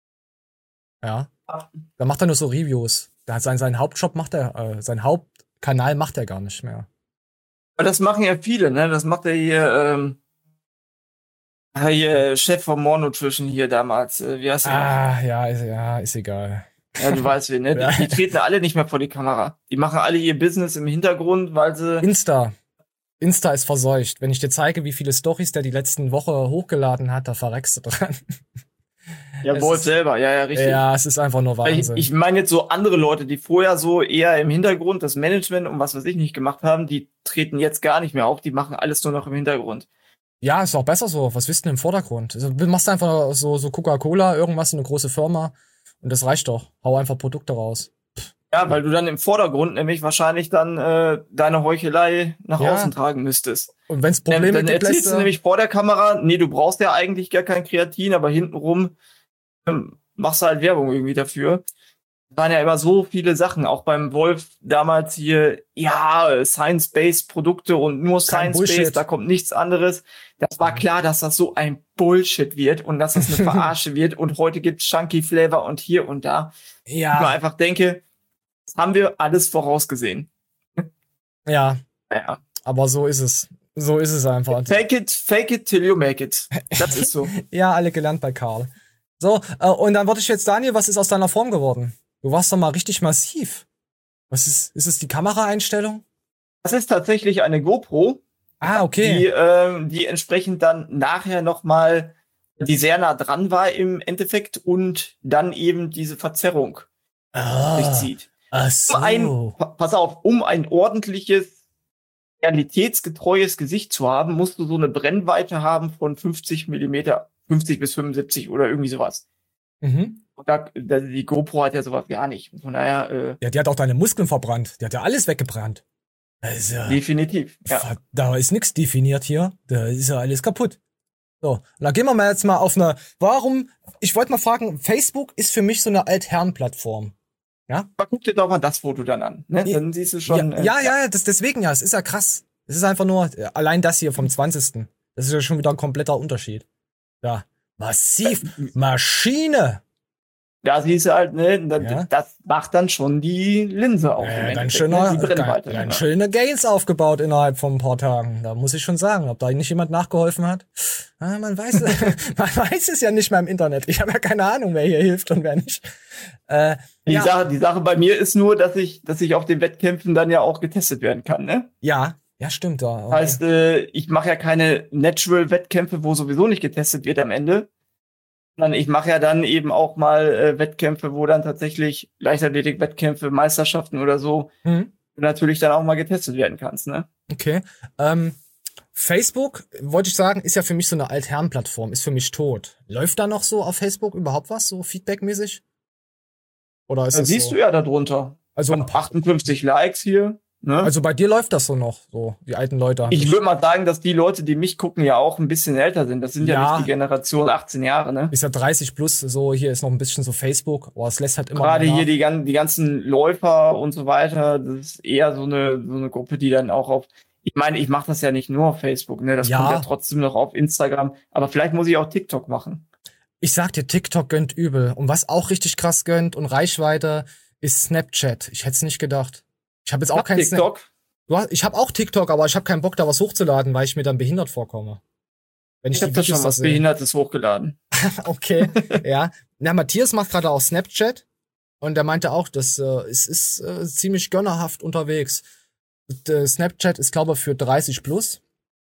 Ja. Da macht er nur so Reviews. Da hat sein, seinen Hauptshop macht er, äh, sein Hauptkanal macht er gar nicht mehr. Aber das machen ja viele, ne? Das macht ja hier, ähm, ah, hier Chef von More Nutrition hier damals. Äh, wie heißt der? Ah, ja, ist, ja, ist egal. Ja, du weißt wen, ne? Ja. Die, die treten alle nicht mehr vor die Kamera. Die machen alle ihr Business im Hintergrund, weil sie... Insta. Insta ist verseucht. Wenn ich dir zeige, wie viele Stories der die letzten Woche hochgeladen hat, da verreckst du dran. Ja, es Wolf ist- selber, ja, ja, richtig. Ja, es ist einfach nur Weil Ich, Wahnsinn. ich meine jetzt so andere Leute, die vorher so eher im Hintergrund das Management und was weiß ich nicht gemacht haben, die treten jetzt gar nicht mehr auf, die machen alles nur noch im Hintergrund. Ja, ist auch besser so. Was willst du denn im Vordergrund? Also, du machst einfach so, so Coca-Cola, irgendwas, eine große Firma. Und das reicht doch. Hau einfach Produkte raus. Ja, weil du dann im Vordergrund nämlich wahrscheinlich dann äh, deine Heuchelei nach Ja. außen tragen müsstest. Und wenn's Dann, Probleme dann gibt, erzählst lässt du nämlich vor der Kamera, nee, du brauchst ja eigentlich gar kein Kreatin, aber hintenrum ähm, machst du halt Werbung irgendwie dafür. Es waren ja immer so viele Sachen, auch beim Wolf damals hier, ja, Science-Based Produkte und nur Kein Science-Based, Bullshit. da kommt nichts anderes. Das war klar, dass das so ein Bullshit wird und dass das eine Verarsche wird und heute gibt's Chunky Flavor und hier und da. Ich mir ja, einfach denke, das haben wir alles vorausgesehen. ja, Ja. aber so ist es. So ist es einfach. Fake it, fake it till you make it. Das ist so. Ja, alle gelernt bei Karl. So, äh, und dann wollte ich jetzt, Daniel, was ist aus deiner Form geworden? Du warst doch mal richtig massiv. Was ist, ist es die Kameraeinstellung? Das ist tatsächlich eine GoPro, Ah, okay. die, ähm, die entsprechend dann nachher nochmal, die sehr nah dran war im Endeffekt und dann eben diese Verzerrung ah, durchzieht. ach Um ein, so. pa- pass auf, um ein ordentliches, realitätsgetreues Gesicht zu haben, musst du so eine Brennweite haben von fünfzig Millimeter, fünfzig bis fünfundsiebzig oder irgendwie sowas. Mhm. Und da, da, die GoPro hat ja sowas gar nicht. Von daher, äh, Ja, die hat auch deine Muskeln verbrannt. Die hat ja alles weggebrannt. Also, definitiv. Ja. Ver- da ist nichts definiert hier. Da ist ja alles kaputt. So, und dann gehen wir mal jetzt mal auf eine, warum, ich wollte mal fragen, Facebook ist für mich so eine Altherren-Plattform. Ja? Aber guck dir doch mal das Foto dann an. Ne? Ja. Dann siehst du schon. ja, äh, ja, ja, das, deswegen ja, es ist ja krass. Es ist einfach nur, äh, allein das hier vom zwanzigsten Das ist ja schon wieder ein kompletter Unterschied. Ja, massiv. Maschine. da siehst du halt, ne, das, Ja. das macht dann schon die Linse auf. Äh, im ganz Endeffekt, schöner, ne, die Brennweite. ganz, ganz ja. schöne Gains aufgebaut innerhalb von ein paar Tagen. Da muss ich schon sagen, ob da nicht jemand nachgeholfen hat. Ah, man weiß, man weiß es ja nicht mehr im Internet. Ich habe ja keine Ahnung, wer hier hilft und wer nicht. Äh, Die, ja, Sache, die Sache bei mir ist nur, dass ich, dass ich auf den Wettkämpfen dann ja auch getestet werden kann, ne? ja, ja, stimmt da. Das heißt, äh, ich mache ja keine Natural-Wettkämpfe, wo sowieso nicht getestet wird am Ende. Sondern ich mache ja dann eben auch mal äh, Wettkämpfe, wo dann tatsächlich Leichtathletik-Wettkämpfe, Meisterschaften oder so Mhm. natürlich dann auch mal getestet werden kannst, ne? Okay. Ähm, Facebook, wollte ich sagen, ist ja für mich so eine Altherrenplattform, ist für mich tot. Läuft da noch so auf Facebook überhaupt was, so feedbackmäßig? Oder ist Da das siehst so? du ja da drunter. Also, ein paar, achtundfünfzig Likes hier, ne? also bei dir läuft das so noch, so die alten Leute. Ich würde mal sagen, dass die Leute, die mich gucken, ja auch ein bisschen älter sind. Das sind ja, Ja. nicht die Generation achtzehn Jahre, ne? Ist ja dreißig plus, so hier ist noch ein bisschen so Facebook, aber es lässt halt immer Gerade mehr hier nach. die, gan- die ganzen Läufer und so weiter, das ist eher so eine, so eine Gruppe, die dann auch auf, ich meine, ich mache das ja nicht nur auf Facebook, ne? Das Ja. kommt ja trotzdem noch auf Instagram. Aber vielleicht muss ich auch TikTok machen. Ich sag dir, TikTok gönnt übel. Und was auch richtig krass gönnt und Reichweite, ist Snapchat. Ich hätte es nicht gedacht. Ich habe jetzt auch kein Snap. TikTok. Du hast, ich habe auch TikTok, aber ich habe keinen Bock, da was hochzuladen, weil ich mir dann behindert vorkomme. Wenn Ich habe da schon da was sehe. Behindertes hochgeladen. Okay, ja. Na, Matthias macht gerade auch Snapchat und der meinte auch, dass äh, es ist äh, ziemlich gönnerhaft unterwegs. Und, äh, Snapchat ist, glaube ich, für dreißig plus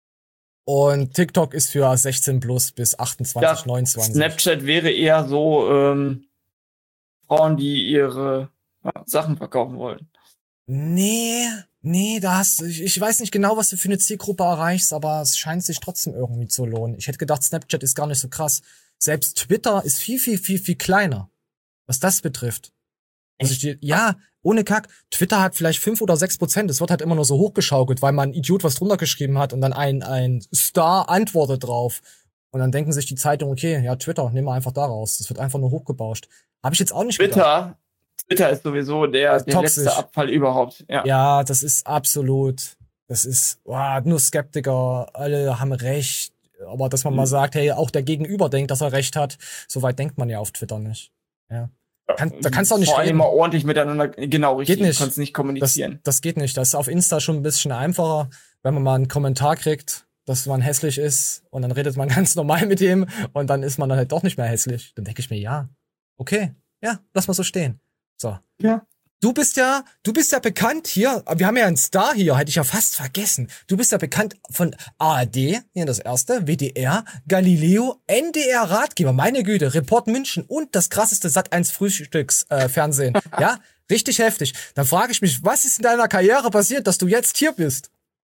und TikTok ist für sechzehn plus bis achtundzwanzig, neunundzwanzig. Snapchat wäre eher so ähm, Frauen, die ihre ja, Sachen verkaufen wollen. Nee, nee, da hast du, ich, ich weiß nicht genau, was du für eine Zielgruppe erreichst, aber es scheint sich trotzdem irgendwie zu lohnen. Ich hätte gedacht, Snapchat ist gar nicht so krass. Selbst Twitter ist viel, viel, viel, viel kleiner, was das betrifft. Muss ich dir, ja, ohne Kack. Twitter hat vielleicht fünf oder sechs Prozent. Es wird halt immer nur so hochgeschaukelt, weil man ein Idiot was drunter geschrieben hat und dann ein, ein Star antwortet drauf. Und dann denken sich die Zeitung, okay, ja, Twitter, nehmen wir einfach da raus. Das wird einfach nur hochgebauscht. Habe ich jetzt auch nicht gedacht. Twitter, Twitter ist sowieso der, der Toxisch. letzte Abfall überhaupt. Ja. Ja, das ist absolut, das ist, wow, nur Skeptiker, alle haben recht. Aber dass man mal sagt, hey, auch der Gegenüber denkt, dass er recht hat, so weit denkt man ja auf Twitter nicht. Ja. Kann, da kannst du auch nicht Vor allem reden. mal ordentlich miteinander, genau, richtig. Geht nicht. Du kannst nicht Das, kommunizieren. das geht nicht. Das ist auf Insta schon ein bisschen einfacher, wenn man mal einen Kommentar kriegt, dass man hässlich ist und dann redet man ganz normal mit ihm und dann ist man dann halt doch nicht mehr hässlich. Dann denke ich mir, ja, okay, ja, lass mal so stehen. So. Ja. Du bist ja, du bist ja bekannt hier, wir haben ja einen Star hier, hätte ich ja fast vergessen. Du bist ja bekannt von A R D, hier das erste, W D R, Galileo, N D R Ratgeber, meine Güte, Report München und das krasseste Sat eins Frühstücksfernsehen. Äh, Fernsehen. Ja, richtig heftig. Dann frage ich mich, was ist in deiner Karriere passiert, dass du jetzt hier bist?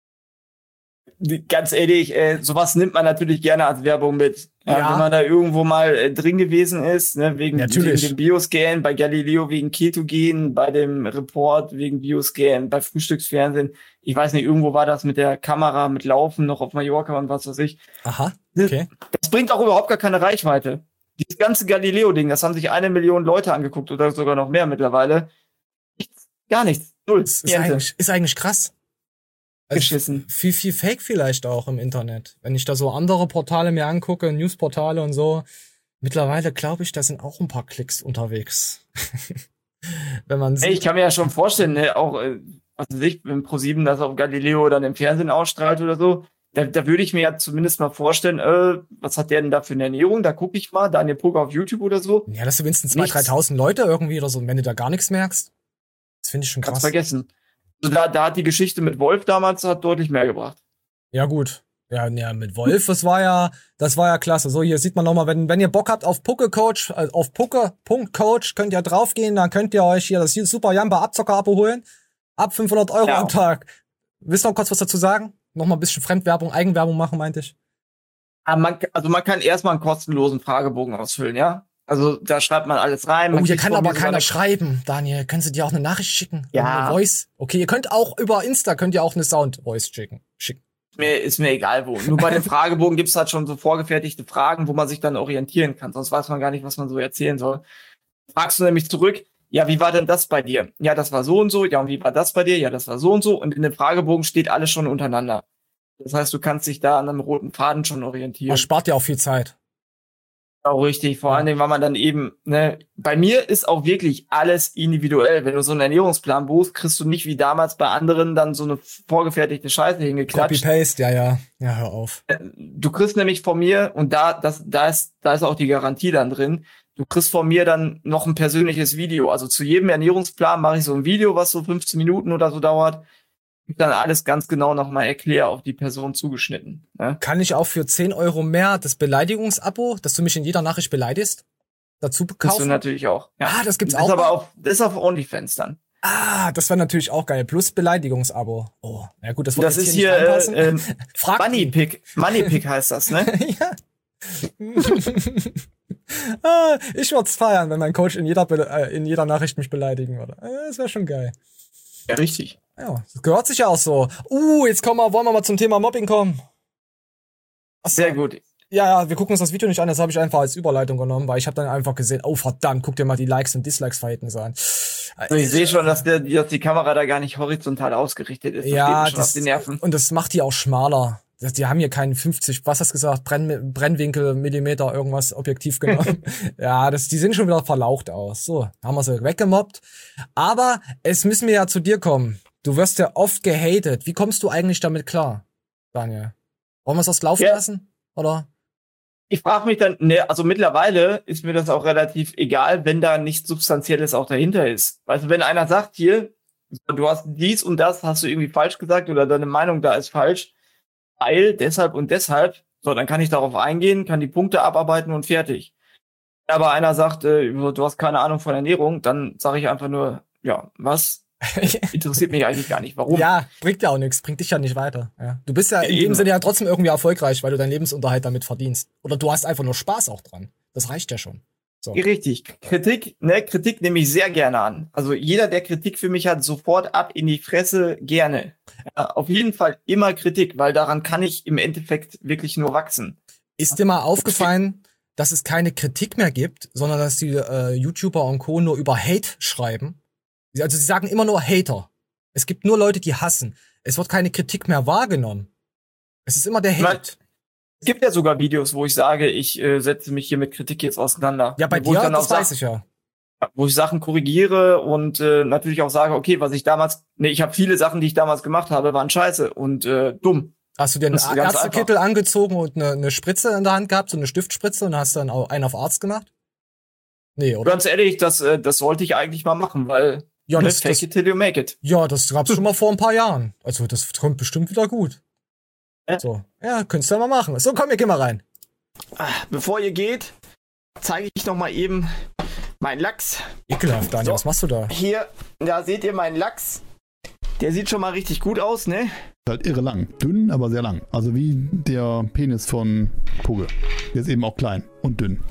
Ganz ehrlich, äh, sowas nimmt man natürlich gerne als Werbung mit. Ja, Ja. Wenn man da irgendwo mal äh, drin gewesen ist, ne, wegen, Natürlich. wegen dem Bioscan, bei Galileo wegen Ketogen, bei dem Report wegen Bioscan, bei Frühstücksfernsehen. Ich weiß nicht, irgendwo war das mit der Kamera, mit Laufen noch auf Mallorca und was weiß ich. Aha, okay. Das bringt auch überhaupt gar keine Reichweite. Dieses ganze Galileo-Ding, das haben sich eine Million Leute angeguckt oder sogar noch mehr mittlerweile. Nichts, gar nichts. Null. Das ist Niente. eigentlich, ist eigentlich krass. Also Geschissen. viel, viel Fake vielleicht auch im Internet. Wenn ich da so andere Portale mir angucke, Newsportale und so, mittlerweile glaube ich, da sind auch ein paar Klicks unterwegs. Wenn man Ey, ich kann mir ja schon vorstellen, ne, auch, äh, was weiß ich, wenn ProSieben das auf Galileo dann im Fernsehen ausstrahlt oder so, da, da würde ich mir ja zumindest mal vorstellen, äh, was hat der denn da für eine Ernährung? Da gucke ich mal, Daniel Poker auf YouTube oder so. ja, dass du wenigstens zweitausend, Nichts. dreitausend Leute irgendwie oder so, und wenn du da gar nichts merkst, das finde ich schon Kannst krass. vergessen. Also da, da hat die Geschichte mit Wolf damals hat deutlich mehr gebracht. Ja, gut. Ja, ja, mit Wolf, das war ja, das war ja klasse. So, hier sieht man nochmal, wenn, wenn ihr Bock habt auf Pucke-Coach, äh, auf Pucke.coach, könnt ihr draufgehen, dann könnt ihr euch hier das Super Jamba Abzocker-Abo holen. Ab fünfhundert Euro Ja. am Tag. Willst du noch kurz was dazu sagen? Nochmal ein bisschen Fremdwerbung, Eigenwerbung machen, meinte ich. Aber man, also man kann erstmal einen kostenlosen Fragebogen ausfüllen, ja? Also da schreibt man alles rein. Man Oh, hier kriegt kann von aber mir sogar keiner eine- schreiben, Daniel. Können Sie dir auch eine Nachricht schicken? Ja. Eine Voice? Okay, ihr könnt auch über Insta, könnt ihr auch eine Sound-Voice schicken. schicken. Mir, ist mir egal wo. Nur bei den Fragebogen gibt's halt schon so vorgefertigte Fragen, wo man sich dann orientieren kann. Sonst weiß man gar nicht, was man so erzählen soll. Fragst du nämlich zurück, ja, wie war denn das bei dir? Ja, das war so und so. Ja, und wie war das bei dir? Ja, das war so und so. Und in dem Fragebogen steht alles schon untereinander. Das heißt, du kannst dich da an einem roten Faden schon orientieren. Das spart ja auch viel Zeit. Auch richtig, vor allen Dingen, weil man dann eben, ne, bei mir ist auch wirklich alles individuell. Wenn du so einen Ernährungsplan buchst, kriegst du nicht wie damals bei anderen dann so eine vorgefertigte Scheiße hingeklatscht. Copy-Paste, ja, ja. Ja, hör auf. Du kriegst nämlich von mir, und da, das, da ist, da ist auch die Garantie dann drin, du kriegst von mir dann noch ein persönliches Video. Also zu jedem Ernährungsplan mache ich so ein Video, was so fünfzehn Minuten oder so dauert. Dann alles ganz genau nochmal erkläre, auf die Person zugeschnitten. Ne? Kann ich auch für zehn Euro mehr das Beleidigungsabo, dass du mich in jeder Nachricht beleidigst, dazu kaufen? Kannst du natürlich auch. Ja. Ah, das gibt's das auch. Ist aber auf, das ist auf OnlyFans dann. Ah, das wäre natürlich auch geil. Plus Beleidigungsabo. Oh, na gut, das wird Das jetzt ist hier hier, nicht äh, reinpassen. äh, Moneypick. Moneypick heißt das, ne? Ja. ah, ich würd's feiern, wenn mein Coach in jeder, Be äh, in jeder Nachricht mich beleidigen würde. Äh, das wäre schon geil. Ja, richtig. Ja, das gehört sich ja auch so. Uh, jetzt kommen wir, wollen wir mal zum Thema Mobbing kommen. Achso. Sehr gut. Ja, ja, wir gucken uns das Video nicht an, das habe ich einfach als Überleitung genommen, weil ich habe dann einfach gesehen, oh verdammt, guck dir mal die Likes und Dislikes-Verhältnisse an. Also ich sehe schon, dass, der, dass die Kamera da gar nicht horizontal ausgerichtet ist. Das ja, geht mir schon das, auf die Nerven. Und das macht die auch schmaler. Die haben hier keinen fünfzig, was hast du gesagt, Brenn, Brennwinkel, Millimeter, irgendwas Objektiv genommen. ja, das, die sehen schon wieder verlaucht aus. So, haben wir sie weggemobbt. Aber es müssen wir ja zu dir kommen. Du wirst ja oft gehatet. Wie kommst du eigentlich damit klar, Daniel? Wollen wir es erst laufen ja. lassen? Oder? Ich frage mich dann, ne, also mittlerweile ist mir das auch relativ egal, wenn da nichts Substanzielles auch dahinter ist. Weißt du, wenn einer sagt hier, du hast dies und das, hast du irgendwie falsch gesagt oder deine Meinung da ist falsch, weil, deshalb und deshalb, so, dann kann ich darauf eingehen, kann die Punkte abarbeiten und fertig. Wenn aber einer sagt, äh, du hast keine Ahnung von Ernährung, dann sage ich einfach nur, ja, was? Interessiert mich eigentlich gar nicht. Warum? Ja, bringt ja auch nichts, bringt dich ja nicht weiter. Ja. Du bist ja in Eben. dem Sinne ja trotzdem irgendwie erfolgreich, weil du deinen Lebensunterhalt damit verdienst. Oder du hast einfach nur Spaß auch dran. Das reicht ja schon. So. Richtig. Kritik, ne, Kritik nehme ich sehr gerne an. Also jeder, der Kritik für mich hat, sofort ab in die Fresse, gerne. Ja, auf jeden Fall immer Kritik, weil daran kann ich im Endeffekt wirklich nur wachsen. Ist dir mal aufgefallen, dass es keine Kritik mehr gibt, sondern dass die äh, YouTuber und Co. nur über Hate schreiben? Also sie sagen immer nur Hater. Es gibt nur Leute, die hassen. Es wird keine Kritik mehr wahrgenommen. Es ist immer der Hate. Man, es gibt ja sogar Videos, wo ich sage, ich äh, setze mich hier mit Kritik jetzt auseinander. Ja, bei wo dir, ich dann das auch weiß sag, ich ja. Wo ich Sachen korrigiere und äh, natürlich auch sage, okay, was ich damals, nee, ich habe viele Sachen, die ich damals gemacht habe, waren scheiße und äh, dumm. Hast du dir einen Ärztekittel angezogen und eine, eine Spritze in der Hand gehabt, so eine Stiftspritze, und hast dann auch einen auf Arzt gemacht? Nee, oder? Ganz ehrlich, das, äh, das sollte ich eigentlich mal machen, weil ja, das, fake das, it till you make it. Ja, das gab's schon mal vor ein paar Jahren. Also das kommt bestimmt wieder gut. Äh? So, ja, könntest du ja mal machen. So, komm, wir gehen mal rein. Bevor ihr geht, zeige ich noch mal eben meinen Lachs. Ekelhaft, Daniel, so, was machst du da? Hier, da seht ihr meinen Lachs. Der sieht schon mal richtig gut aus, ne? Halt irre lang. Dünn, aber sehr lang. Also wie der Penis von Pugge. Der ist eben auch klein und dünn.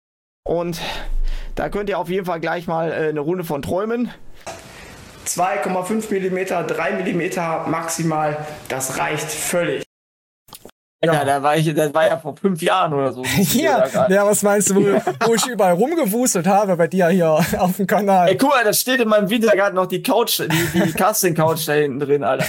Und da könnt ihr auf jeden Fall gleich mal äh, eine Runde von träumen. zwei Komma fünf Millimeter, drei Millimeter maximal, das reicht völlig. Ja, ja da war ich, das war ja vor fünf Jahren oder so. Ja, ja, was meinst du, wo, wo ich überall rumgewuselt habe bei dir hier auf dem Kanal? Ey, guck mal, da steht in meinem Video gerade noch die Couch, die, die Casting-Couch da hinten drin, Alter.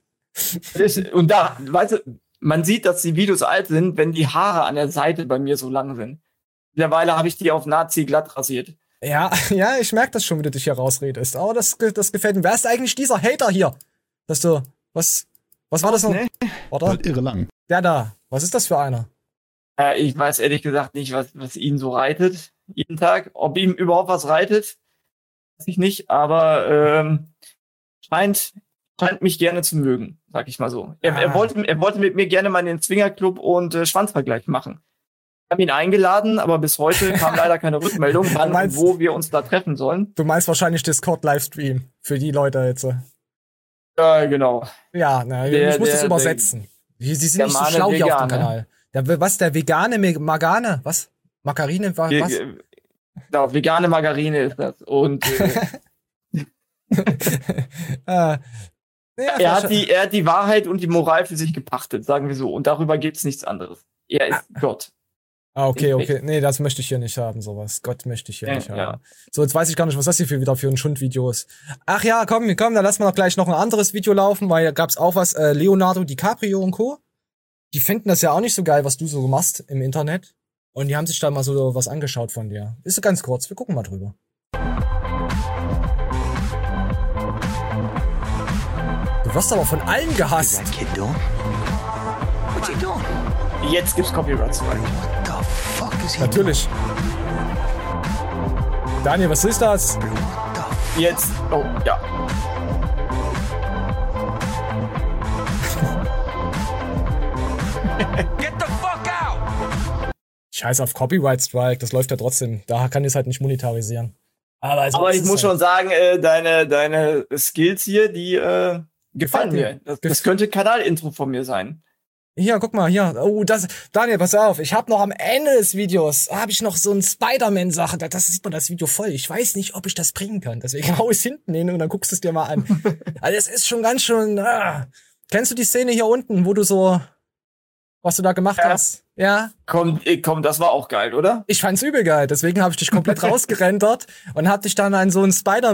Und da, weißt du, man sieht, dass die Videos alt sind, wenn die Haare an der Seite bei mir so lang sind. Mittlerweile habe ich die auf Nazi glatt rasiert. Ja, ja, ich merke das schon, wie du dich hier rausredest. Aber das, das gefällt mir. Wer ist eigentlich dieser Hater hier? Dass du, was, was war das noch? Nee. Warte. Halt irre lang. Der da. Was ist das für einer? Äh, ich weiß ehrlich gesagt nicht, was, was ihn so reitet. Jeden Tag. Ob ihm überhaupt was reitet, weiß ich nicht. Aber ähm, scheint, scheint mich gerne zu mögen, sag ich mal so. Er, ah. er, wollte, er wollte mit mir gerne mal in den Swingerclub und äh, Schwanzvergleich machen. Ich habe ihn eingeladen, aber bis heute kam leider keine Rückmeldung, wann meinst, und wo wir uns da treffen sollen. Du meinst wahrscheinlich Discord-Livestream für die Leute jetzt. Ja, genau. Ja, na, der, ich muss der, das übersetzen. Der, Sie sind nicht so schlau hier auf dem Kanal. Der, was, der vegane Margarine? Was? Margarine? Was? Genau, vegane Margarine ist das. Und äh, äh, ja, er, hat die, er hat die Wahrheit und die Moral für sich gepachtet, sagen wir so. Und darüber gibt's nichts anderes. Er ist ah. Gott. Ah, okay, okay. Nee, das möchte ich hier nicht haben, sowas. Gott möchte ich hier ja, nicht haben. Ja. So, jetzt weiß ich gar nicht, was das hier für wieder für ein Schundvideo ist. Ach ja, komm, komm, dann lassen wir doch gleich noch ein anderes Video laufen, weil da gab's auch was, äh, Leonardo DiCaprio und Co. Die finden das ja auch nicht so geil, was du so machst im Internet. Und die haben sich da mal so was angeschaut von dir. Ist so ganz kurz, wir gucken mal drüber. Du wirst aber von allen gehasst. Jetzt gibt's Copyright Strike. Natürlich. Daniel, was ist das? Jetzt. Oh, ja. Get the fuck out! Scheiß auf Copyright Strike, das läuft ja trotzdem. Da kann ich es halt nicht monetarisieren. Aber, also Aber ich muss halt schon sagen, äh, deine, deine Skills hier, die äh, gefallen mir. Das, das könnte Kanalintro von mir sein. Hier, guck mal, hier. Oh, das, Daniel, pass auf. Ich habe noch am Ende des Videos, habe ich noch so ein Spider-Man-Sache. Da das sieht man das Video voll. Ich weiß nicht, ob ich das bringen kann. Deswegen hau ich es hinten hin und dann guckst du es dir mal an. Also es ist schon ganz schön... Ah. Kennst du die Szene hier unten, wo du so... Was du da gemacht ja. hast? Ja? Komm, komm, das war auch geil, oder? Ich fand's übel geil. Deswegen habe ich dich komplett rausgerendert und hab dich dann an so ein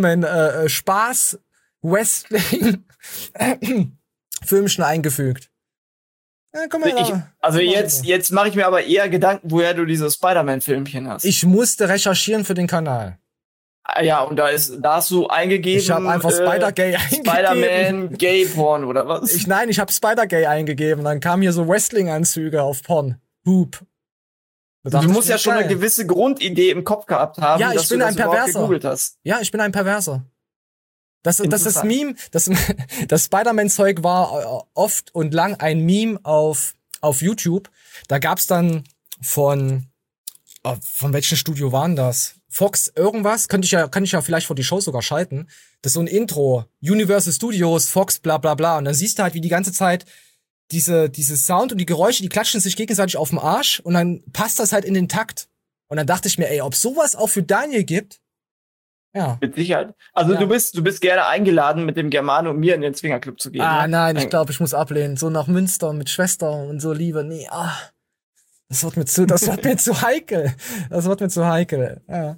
Spider-Man-Spaß-Wrestling-Filmchen eingefügt. Ja, komm mal ich, also jetzt, jetzt mache ich mir aber eher Gedanken, woher du diese Spider-Man-Filmchen hast. Ich musste recherchieren für den Kanal. Ja, und da ist, da hast du eingegeben. Ich habe einfach äh, Spider-Gay eingegeben. Spider-Man Gay-Porn oder was? Ich, nein, ich habe Spider-Gay eingegeben. Dann kamen hier so Wrestling-Anzüge auf Porn. Hoop. Du musst ja schon geil. Eine gewisse Grundidee im Kopf gehabt haben, ja, ich dass bin du ein das Perverser. gegoogelt hast. Ja, ich bin ein Perverser. Das, das ist Meme, das, das Spider-Man-Zeug war oft und lang ein Meme auf, auf YouTube. Da gab's dann von, oh, von welchem Studio waren das? Fox irgendwas? Könnte ich ja, kann ich ja vielleicht vor die Show sogar schalten. Das ist so ein Intro. Universal Studios, Fox, bla, bla, bla. Und dann siehst du halt, wie die ganze Zeit diese, diese Sound und die Geräusche, die klatschen sich gegenseitig auf den Arsch und dann passt das halt in den Takt. Und dann dachte ich mir, ey, ob sowas auch für Daniel gibt? Ja. Mit Sicherheit. Also ja. du bist, du bist gerne eingeladen, mit dem Germano und mir in den Zwingerclub zu gehen. Ah, ne? nein, ich glaube, ich muss ablehnen. So nach Münster mit Schwester und so Liebe. Nee, ah. Das wird mir zu, das wird mir zu heikel. Das wird mir zu heikel. Ja.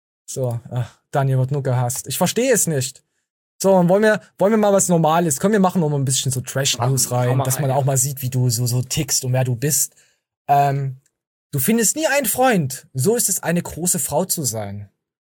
So, ach, Daniel wird nur gehasst. Ich verstehe es nicht. So, wollen wir, wollen wir mal was Normales? Komm, wir machen noch mal ein bisschen so Trash-News rein, dass man auch mal sieht, wie du so, so tickst und wer du bist. Ähm, du findest nie einen Freund. So ist es, eine große Frau zu sein.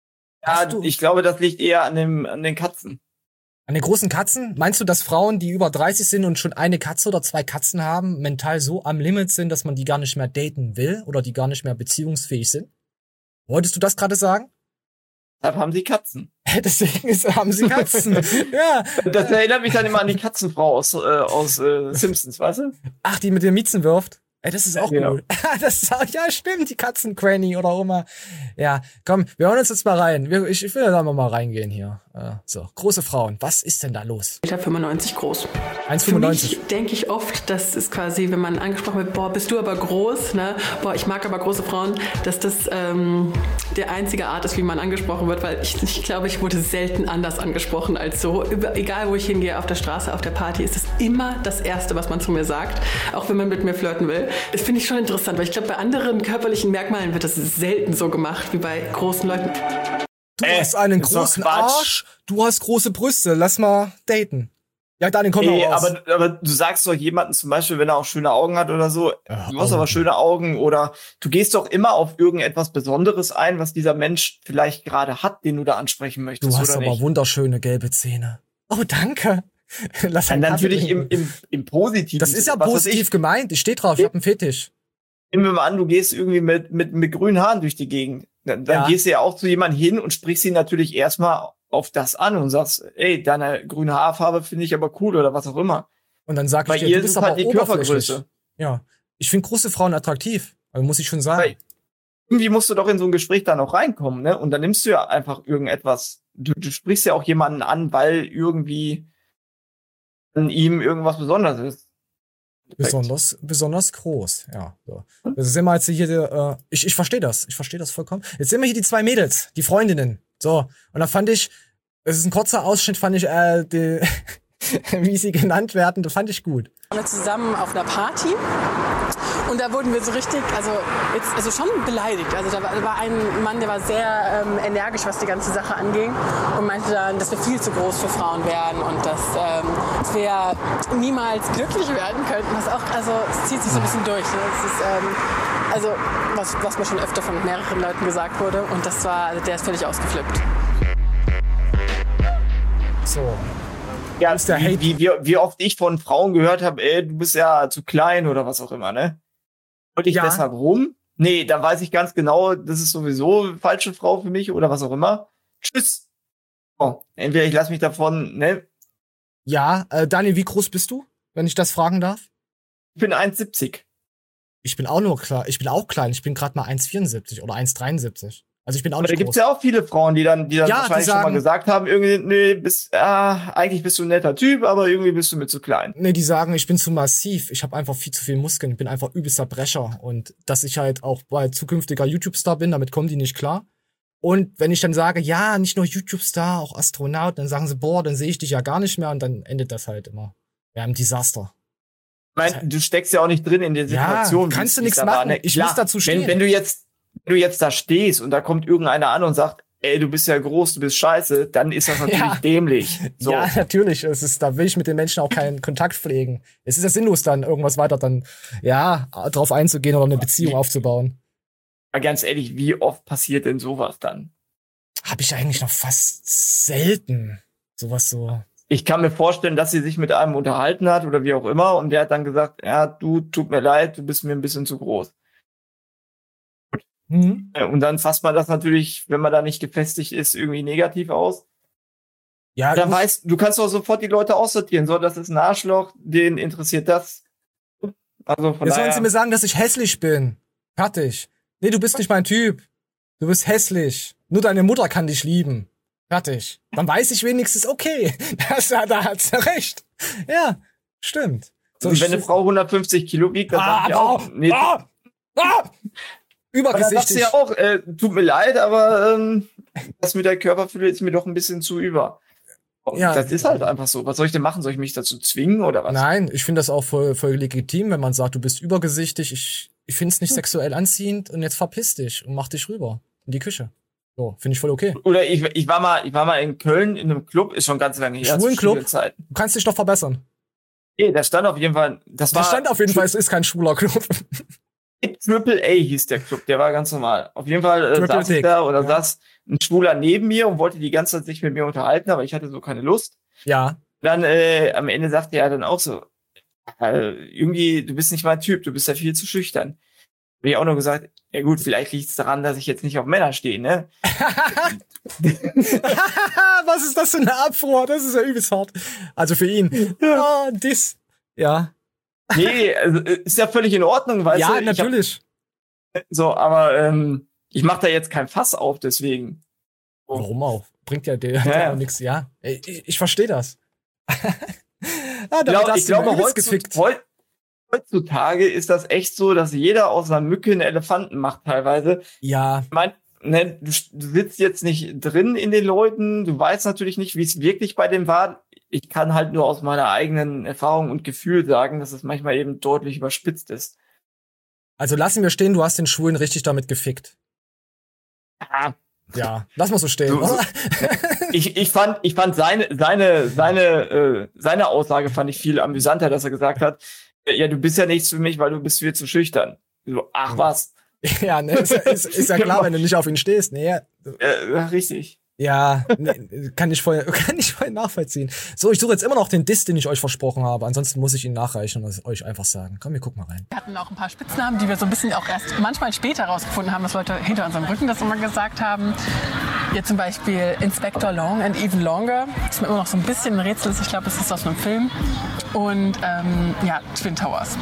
Ja, ich glaube, das liegt eher an dem, an den Katzen. An den großen Katzen? Meinst du, dass Frauen, die über dreißig sind und schon eine Katze oder zwei Katzen haben, mental so am Limit sind, dass man die gar nicht mehr daten will oder die gar nicht mehr beziehungsfähig sind? Wolltest du das gerade sagen? Deshalb haben sie Katzen. Deswegen ist, haben sie Katzen. Ja. Das erinnert mich dann immer an die Katzenfrau aus, äh, aus äh, Simpsons, weißt du? Ach, die mit den Miezen wirft? Ey, das ist auch ja, cool. Das ist auch, ja, stimmt, die Katzen-Granny oder auch immer. Ja, komm, wir hören uns jetzt mal rein. Wir, ich, ich will da mal reingehen hier. Äh, so, große Frauen, was ist denn da los? Ich bin fünfundneunzig groß. eins Komma fünfundneunzig. Für mich denke ich oft, dass es quasi, wenn man angesprochen wird, boah, bist du aber groß, ne? Boah, ich mag aber große Frauen, dass das ähm, der einzige Art ist, wie man angesprochen wird, weil ich, ich glaube, ich wurde selten anders angesprochen als so. Über, egal, wo ich hingehe, auf der Straße, auf der Party, ist es immer das Erste, was man zu mir sagt, auch wenn man mit mir flirten will. Das finde ich schon interessant, weil ich glaube, bei anderen körperlichen Merkmalen wird das selten so gemacht wie bei großen Leuten. Du äh, hast einen großen Arsch, du hast große Brüste, lass mal daten. Ja, Daniel, komm hey, mal raus. Aber, aber du sagst doch jemanden zum Beispiel, wenn er auch schöne Augen hat oder so, ja, du hast aber schöne Augen oder du gehst doch immer auf irgendetwas Besonderes ein, was dieser Mensch vielleicht gerade hat, den du da ansprechen möchtest. Du hast oder aber nicht? Wunderschöne gelbe Zähne. Oh, danke. Lass ja, natürlich im, im, im Positiven. Das ist ja positiv ich, gemeint. Ich stehe drauf, ich hab einen Fetisch. Nehmen wir mal an, du gehst irgendwie mit, mit, mit grünen Haaren durch die Gegend. Dann, dann ja. gehst du ja auch zu jemandem hin und sprichst ihn natürlich erstmal auf das an und sagst, ey, deine grüne Haarfarbe finde ich aber cool oder was auch immer. Und dann sag ich Bei dir, ihr du bist ist aber halt die Körpergröße. Ja. Ich finde große Frauen attraktiv. Also muss ich schon sagen. Weil irgendwie musst du doch in so ein Gespräch dann auch reinkommen, ne? Und dann nimmst du ja einfach irgendetwas. Du, du sprichst ja auch jemanden an, weil irgendwie an ihm irgendwas Besonderes ist. Besonders, besonders groß, ja. So. Das sind wir jetzt hier, äh, ich, ich verstehe das, ich verstehe das vollkommen. Jetzt sehen wir hier die zwei Mädels, die Freundinnen. So, und da fand ich, es ist ein kurzer Ausschnitt, fand ich, äh, die, wie sie genannt werden, das fand ich gut. Wir waren zusammen auf einer Party und da wurden wir so richtig, also jetzt, also schon beleidigt. Also da war, da war ein Mann, der war sehr ähm, energisch, was die ganze Sache anging und meinte dann, dass wir viel zu groß für Frauen wären und dass, ähm, dass wir niemals glücklich werden könnten. Was auch, also es zieht sich so ein bisschen durch. Ne? Es ist, ähm, Also, was, was mir schon öfter von mehreren Leuten gesagt wurde. Und das war, also der ist völlig ausgeflippt. So. Ja, ist der wie, wie, wie, wie oft ich von Frauen gehört habe, ey, du bist ja zu klein oder was auch immer, ne? Und ich Ja. deshalb rum? Nee, da weiß ich ganz genau, das ist sowieso eine falsche Frau für mich oder was auch immer. Tschüss. Oh, entweder ich lasse mich davon, ne? Ja, äh, Daniel, wie groß bist du, wenn ich das fragen darf? Ich bin eins siebzig. Ich bin auch nur klar, ich bin auch klein, ich bin gerade mal eins vierundsiebzig oder eins dreiundsiebzig. Also ich bin auch Aber nicht da gibt's groß. ja auch viele Frauen, die dann, die dann Ja, die wahrscheinlich schon sagen- mal gesagt haben, irgendwie, nee, bist, ah, eigentlich bist du ein netter Typ, aber irgendwie bist du mir zu klein. Nee, die sagen, ich bin zu massiv, ich habe einfach viel zu viel Muskeln, ich bin einfach übelster Brecher und dass ich halt auch bald zukünftiger YouTube-Star bin, damit kommen die nicht klar. Und wenn ich dann sage, ja, nicht nur YouTube-Star, auch Astronaut, dann sagen sie, boah, dann sehe ich dich ja gar nicht mehr und dann endet das halt immer. Ja, im Desaster. Ich meine, du steckst ja auch nicht drin in der Ja, Situation. wie kannst es- du wie nichts es da war, machen. ne? Ich Klar, muss dazu stehen. Wenn, wenn du jetzt, wenn du jetzt da stehst und da kommt irgendeiner an und sagt, ey, du bist ja groß, du bist scheiße, dann ist das natürlich Ja. dämlich. So. Ja, natürlich. Es ist, da will ich mit den Menschen auch keinen Kontakt pflegen. Es ist ja sinnlos, dann irgendwas weiter dann, ja, drauf einzugehen oder eine Beziehung aufzubauen. Aber ganz ehrlich, wie oft passiert denn sowas dann? Habe ich eigentlich noch fast selten sowas so. Ich kann mir vorstellen, dass sie sich mit einem unterhalten hat oder wie auch immer und der hat dann gesagt, ja, du, tut mir leid, du bist mir ein bisschen zu groß. Mhm. Und dann fasst man das natürlich, wenn man da nicht gefestigt ist, irgendwie negativ aus. Ja, Dann du- weißt du, kannst doch sofort die Leute aussortieren. So, das ist ein Arschloch, den interessiert das. Also von Jetzt sollen daher, sie mir sagen, dass ich hässlich bin. Fertig. Nee, du bist nicht mein Typ. Du bist hässlich. Nur deine Mutter kann dich lieben. Fertig. Dann weiß ich wenigstens, okay, das, da hat sie recht. Ja, stimmt. So, und ich- wenn eine Frau hundertfünfzig Kilo wiegt, dann Ah, sagt die aber auch, auch- nee, ah, ah, aber dann sagt sie übergesichtig. ja auch, äh, tut mir leid, aber ähm, das mit der Körperfülle ist mir doch ein bisschen zu über. Und Ja. das ist halt einfach so. Was soll ich denn machen? Soll ich mich dazu zwingen oder was? Nein, ich finde das auch voll, voll legitim, wenn man sagt, du bist übergesichtig. Ich, ich finde es nicht sexuell anziehend und jetzt verpiss dich und mach dich rüber in die Küche. So, finde ich voll okay. Oder ich, ich war mal, ich war mal in Köln in einem Club, ist schon ganz lange her. Schwulen zu Club? Studienzeiten. Du kannst dich doch verbessern. Nee, da stand auf jeden Fall, das Da war stand auf jeden Fall, es ist kein schwuler Club. Triple A hieß der Club, der war ganz normal. Auf jeden Fall äh, Triple saß ich Dick, da oder ja. saß ein Schwuler neben mir und wollte die ganze Zeit sich mit mir unterhalten, aber ich hatte so keine Lust. Ja. Dann äh, am Ende sagte er dann auch so, äh, irgendwie, du bist nicht mein Typ, du bist ja viel zu schüchtern. Hab ich auch nur gesagt, ja gut, vielleicht liegt es daran, dass ich jetzt nicht auf Männer stehe, ne? Was ist das für eine Abfuhr? Das ist ja übelst hart. Also für ihn. Ja, dies. Ja. Nee, also, äh, ist ja völlig in Ordnung, weißt Ja, du? Ich hab- natürlich. So, aber ähm, ich mache da jetzt kein Fass auf, deswegen. Warum auch? Bringt ja dir Ja, ja. auch nichts. Ja, ich, ich ich verstehe das. ah, Ich, damit glaub, hast ich du mal glaube, übelst heutzu, gefickt. heut- heutzutage ist das echt so, dass jeder aus einer Mücke einen Elefanten macht teilweise. Ja. Ich mein, ne, du, du sitzt jetzt nicht drin in den Leuten, du weißt natürlich nicht, wie es wirklich bei dem war. Ich kann halt nur aus meiner eigenen Erfahrung und Gefühl sagen, dass es manchmal eben deutlich überspitzt ist. Also lassen wir stehen, du hast den Schwulen richtig damit gefickt. Ah, Ja, lass mal so stehen, So- oder? ich, ich fand, ich fand seine, seine, seine, äh, seine Aussage fand ich viel amüsanter, dass er gesagt hat, ja, du bist ja nichts für mich, weil du bist viel zu schüchtern. So, ach was. Ja, ne, ist, ist, ist ja klar, wenn du nicht auf ihn stehst. Nee, ja. Äh, richtig. Ja, ne, kann ich voll, kann ich voll nachvollziehen. So, ich suche jetzt immer noch den Diss, den ich euch versprochen habe. Ansonsten muss ich ihn nachreichen und es euch einfach sagen. Komm, wir gucken mal rein. Wir hatten auch ein paar Spitznamen, die wir so ein bisschen auch erst manchmal später rausgefunden haben, dass Leute hinter unserem Rücken das immer gesagt haben. Hier zum Beispiel Inspector Long and Even Longer. Das ist mir immer noch so ein bisschen ein Rätsel. Ich glaube, es ist aus einem Film. Und ähm, ja, Twin Towers.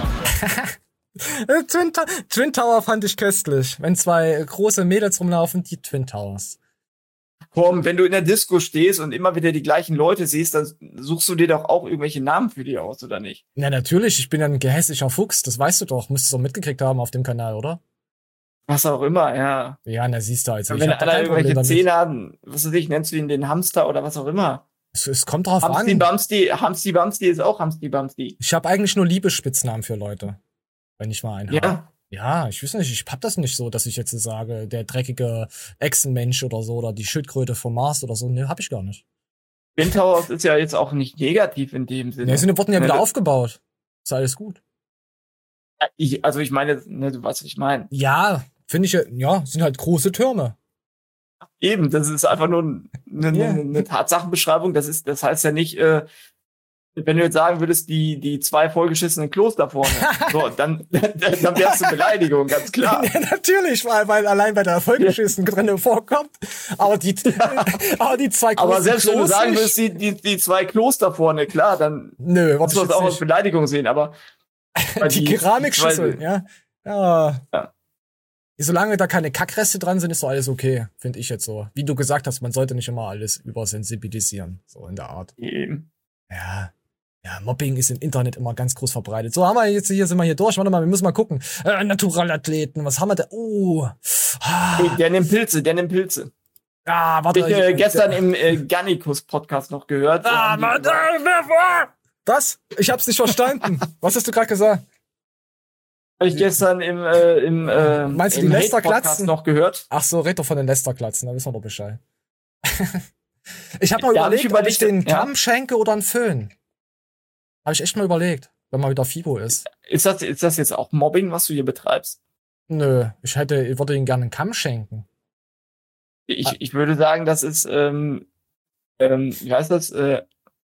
Äh, Twin, Ta Twin Tower fand ich köstlich. Wenn zwei große Mädels rumlaufen, die Twin Towers. Komm, wenn du in der Disco stehst und immer wieder die gleichen Leute siehst, dann suchst du dir doch auch irgendwelche Namen für die aus, oder nicht? Na, natürlich, ich bin ja ein gehässiger Fuchs, das weißt du doch. Müsstest du auch mitgekriegt haben auf dem Kanal, oder? Was auch immer, ja. Ja, na, siehst du also. Und Ich wenn hab da einer kein Problem irgendwelche damit. Zähne hat, was weiß ich, nennst du ihn den Hamster oder was auch immer. Es, es kommt drauf Hamsti an. Bamsti, Hamsti Bamsti ist auch Hamsti Bamsti. Ich habe eigentlich nur Liebesspitznamen für Leute. Wenn ich mal einen Ja. habe. Ja, ich weiß nicht, ich hab das nicht so, dass ich jetzt sage, der dreckige Echsenmensch oder so oder die Schildkröte vom Mars oder so. Ne, hab ich gar nicht. Twin Towers ist ja jetzt auch nicht negativ in dem Sinne. Ne, sie wurden ja Ne, wieder das- aufgebaut. Ist alles gut. Ich, also ich meine, ne, du weißt, was ich meine. Ja, finde ich, ja, sind halt große Türme. Eben, das ist einfach nur eine, Ja. eine, eine Tatsachenbeschreibung. Das ist, das heißt ja nicht, äh, wenn du jetzt sagen würdest, die, die zwei vollgeschissenen Klos da vorne, so, dann, dann, dann wär's eine Beleidigung, ganz klar. Ja, natürlich, weil, weil allein bei der Vollgeschissen drinne vorkommt. Aber die, aber die zwei großen Aber selbst wenn du Klos sagen nicht. würdest, die, die, die zwei Klos da vorne, klar, dann Nö, musst du das auch als Beleidigung sehen, aber die Keramikschüsseln, ja. Ja. Ja. Solange da keine Kackreste dran sind, ist doch alles okay, finde ich jetzt so. Wie du gesagt hast, man sollte nicht immer alles übersensibilisieren, so in der Art. Eben. Ja. Ja, Mobbing ist im Internet immer ganz groß verbreitet. So, haben wir jetzt, hier sind wir hier durch. Warte mal, wir müssen mal gucken. Äh, Naturalathleten, was haben wir da? Oh. Ah. Hey, der nimmt Pilze, der nimmt Pilze. Ah, warte. Hab ich äh, gestern im äh, Gannikus-Podcast noch gehört. Ah, Ähm, Mann, was? Ich hab's nicht verstanden. Was hast du gerade gesagt? Hab ich gestern im, äh, im, äh, Meinst du die im Lästerklatzen? Hate-Podcast noch gehört. Ach so, red doch von den Lästerklatzen, da wissen wir doch Bescheid. Ich habe mal Ja, hab ich überlegt, ob ich überlegt, den ja. Kamm schenke oder einen Föhn. Habe ich echt mal überlegt, wenn mal wieder FIBO ist. Ist das, ist das jetzt auch Mobbing, was du hier betreibst? Nö, ich hätte, ich würde ihm gerne einen Kamm schenken. Ich, Ah. ich würde sagen, das ist, ähm, ähm, wie heißt das? Äh,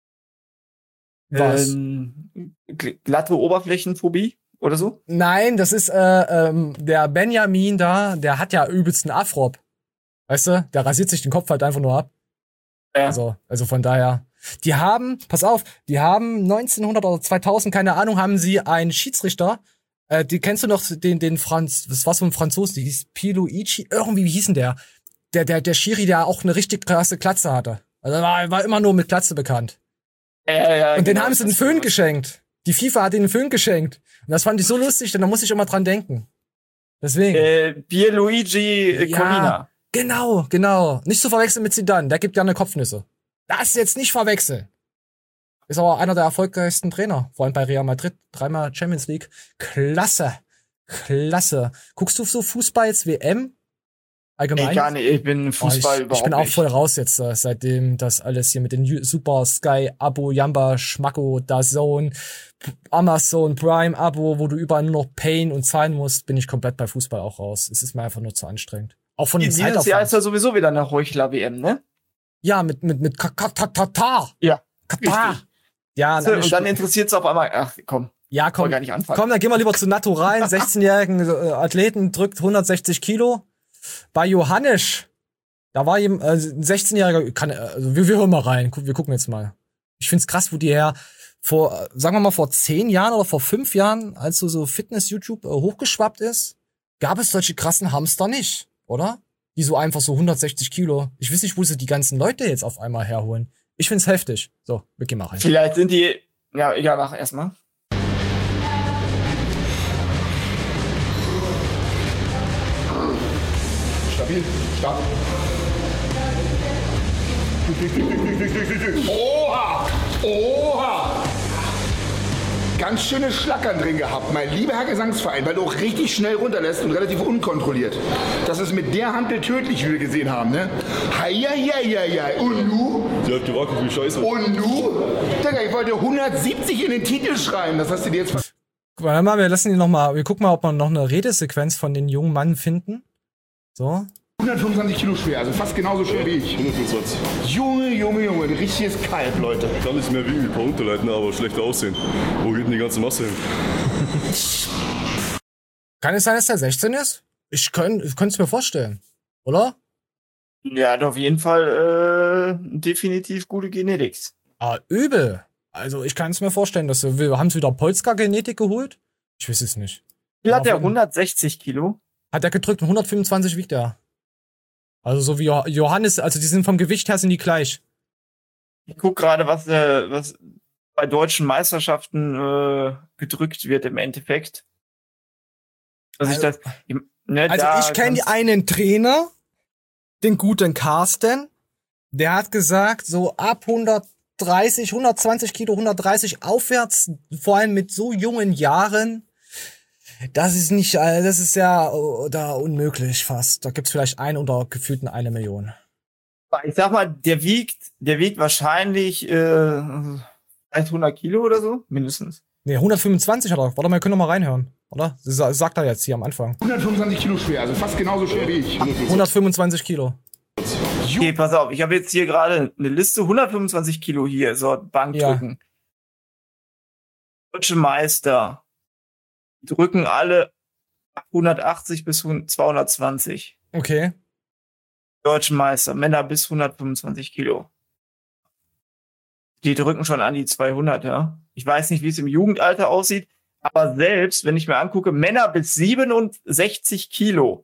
Was? Ähm, gl- glatte Oberflächenphobie oder so? Nein, das ist äh, ähm, der Benjamin da, der hat ja übelsten Afrop. Weißt du, der rasiert sich den Kopf halt einfach nur ab. Ja. Also, also von daher. Die haben, pass auf, die haben neunzehnhundert oder zweitausend, keine Ahnung, haben sie einen Schiedsrichter. Äh, die kennst du noch den, den Franz, das war so ein Franzose, die hieß Piluigi, irgendwie, wie hieß denn der? Der, der, der Schiri, der auch eine richtig krasse Glatze hatte. Also war, war immer nur mit Glatze bekannt. Ja, ja, Und den genau, haben sie einen das- Föhn geschenkt. Die FIFA hat ihnen einen Föhn geschenkt. Und das fand ich so lustig, denn da muss ich immer dran denken. Deswegen. Äh, Pierluigi äh, Ja. Colina. Genau, genau. Nicht zu verwechseln mit Zidane, der gibt gerne Kopfnüsse. Das jetzt nicht verwechseln. Ist aber einer der erfolgreichsten Trainer, vor allem bei Real Madrid, dreimal Champions League. Klasse, klasse. Guckst du so Fußball jetzt W M? Allgemein? Nee, gar nicht, ich bin Fußball Oh, ich, überhaupt ich bin auch nicht. voll raus jetzt, äh, seitdem das alles hier mit den Ju- Super Sky Abo, Jamba, Schmacko, DAZN, Amazon Prime Abo, wo du überall nur noch Pain und zahlen musst, bin ich komplett bei Fußball auch raus. Es ist mir einfach nur zu anstrengend. Auch von den Dieses Jahr ist Zeitaufwand. ja sowieso wieder eine Heuchler-W M, ne? Ja, mit, mit, mit Katar. Ja. Katar. Richtig. Ja, So, dann, und dann interessiert es auf einmal, ach komm, ja, komm, wollte gar nicht anfangen. komm, dann gehen wir lieber zu naturalen sechzehnjährigen äh, Athleten, drückt hundertsechzig Kilo. Bei Johannes, da war ihm, äh, ein sechzehnjähriger, kann, äh, also wir, wir hören mal rein, Guck- wir gucken jetzt mal. Ich find's krass, wo die her vor, äh, sagen wir mal, vor zehn Jahren oder vor fünf Jahren, als so, so Fitness-YouTube äh, hochgeschwappt ist, gab es solche krassen Hamster nicht, oder? Die so einfach so hundertsechzig Kilo. Ich weiß nicht, wo sie die ganzen Leute jetzt auf einmal herholen. Ich find's heftig. So, wir gehen mal rein. Vielleicht sind die, ja, egal, mach erstmal. Stabil, stark. Oha! Oha! Ganz schöne Schlackern drin gehabt, mein lieber Herr Gesangsverein, weil du auch richtig schnell runterlässt und relativ unkontrolliert. Das ist mit der Hantel tödlich, wie wir gesehen haben, ne? Heieieiei. Und nu? Die hat gewackelt wie Scheiße. Und nu? Digga, ich wollte hundertsiebzig in den Titel schreiben, das hast du dir jetzt ver... Guck mal, mal, wir lassen ihn noch mal, wir gucken mal, ob wir noch eine Redesequenz von den jungen Mann finden. So. hundertfünfundzwanzig Kilo schwer, also fast genauso schwer wie ich. hundertfünfundzwanzig. Junge, Junge, Junge, ein richtiges Kalb, Leute. Kann nicht mehr wiegen wie ein paar Unterleiten, aber schlechter aussehen. Wo geht denn die ganze Masse hin? Kann es sein, dass der sechzehn ist? Ich könnte es mir vorstellen. Oder? Ja, hat auf jeden Fall äh, definitiv gute Genetik. Ah, übel. Also ich kann es mir vorstellen, dass wir, wir haben wieder Polska-Genetik geholt. Ich weiß es nicht. Wie hat der Davon- hundertsechzig Kilo? Hat er gedrückt und hundertfünfundzwanzig wiegt er. Also so wie Jo- Johannes, also die sind vom Gewicht her sind die gleich. Ich guck gerade, was, äh, was bei deutschen Meisterschaften äh, gedrückt wird im Endeffekt. Dass ich das, ne, Also da ich kenne kannst- einen Trainer, den guten Carsten, der hat gesagt, so ab hundertdreißig, hundertzwanzig Kilo, hundertdreißig aufwärts, vor allem mit so jungen Jahren, das ist nicht, äh, das ist ja äh, da unmöglich fast. Da gibt's vielleicht einen unter gefühlten eine Million. Ich sag mal, der wiegt, der wiegt wahrscheinlich äh, hundert Kilo oder so, mindestens. Nee, hundertfünfundzwanzig hat er. Warte mal, wir können noch mal reinhören. oder? Sa- Sagt er jetzt hier am Anfang. hundertfünfundzwanzig Kilo schwer, also fast genauso schwer wie ich. hundertfünfundzwanzig Kilo. Okay, pass auf, ich habe jetzt hier gerade eine Liste, hundertfünfundzwanzig Kilo hier, so Bankdrücken. Ja. Deutsche Meister drücken alle hundertachtzig bis zweihundertzwanzig. Okay. Deutschen Meister, Männer bis hundertfünfundzwanzig Kilo. Die drücken schon an die zweihundert, ja. Ich weiß nicht, wie es im Jugendalter aussieht, aber selbst, wenn ich mir angucke, Männer bis siebenundsechzig Kilo.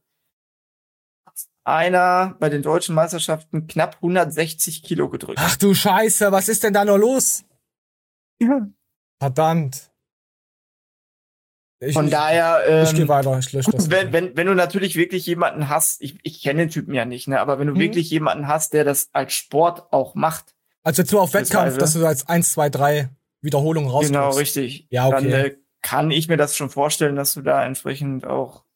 Einer bei den deutschen Meisterschaften knapp hundertsechzig Kilo gedrückt. Ach du Scheiße, was ist denn da noch los? Ja. Verdammt. Ich, Von daher, ähm, ich gehe weiter, ich lösche das. Wenn, wenn, wenn du natürlich wirklich jemanden hast, ich, ich kenne den Typen ja nicht, ne, aber wenn du Mhm. wirklich jemanden hast, der das als Sport auch macht. Also jetzt nur auf Wettkampf, dass du als eins, zwei, drei Wiederholungen rauskriegst. Genau, richtig. Ja, okay. Dann äh, kann ich mir das schon vorstellen, dass du da entsprechend auch.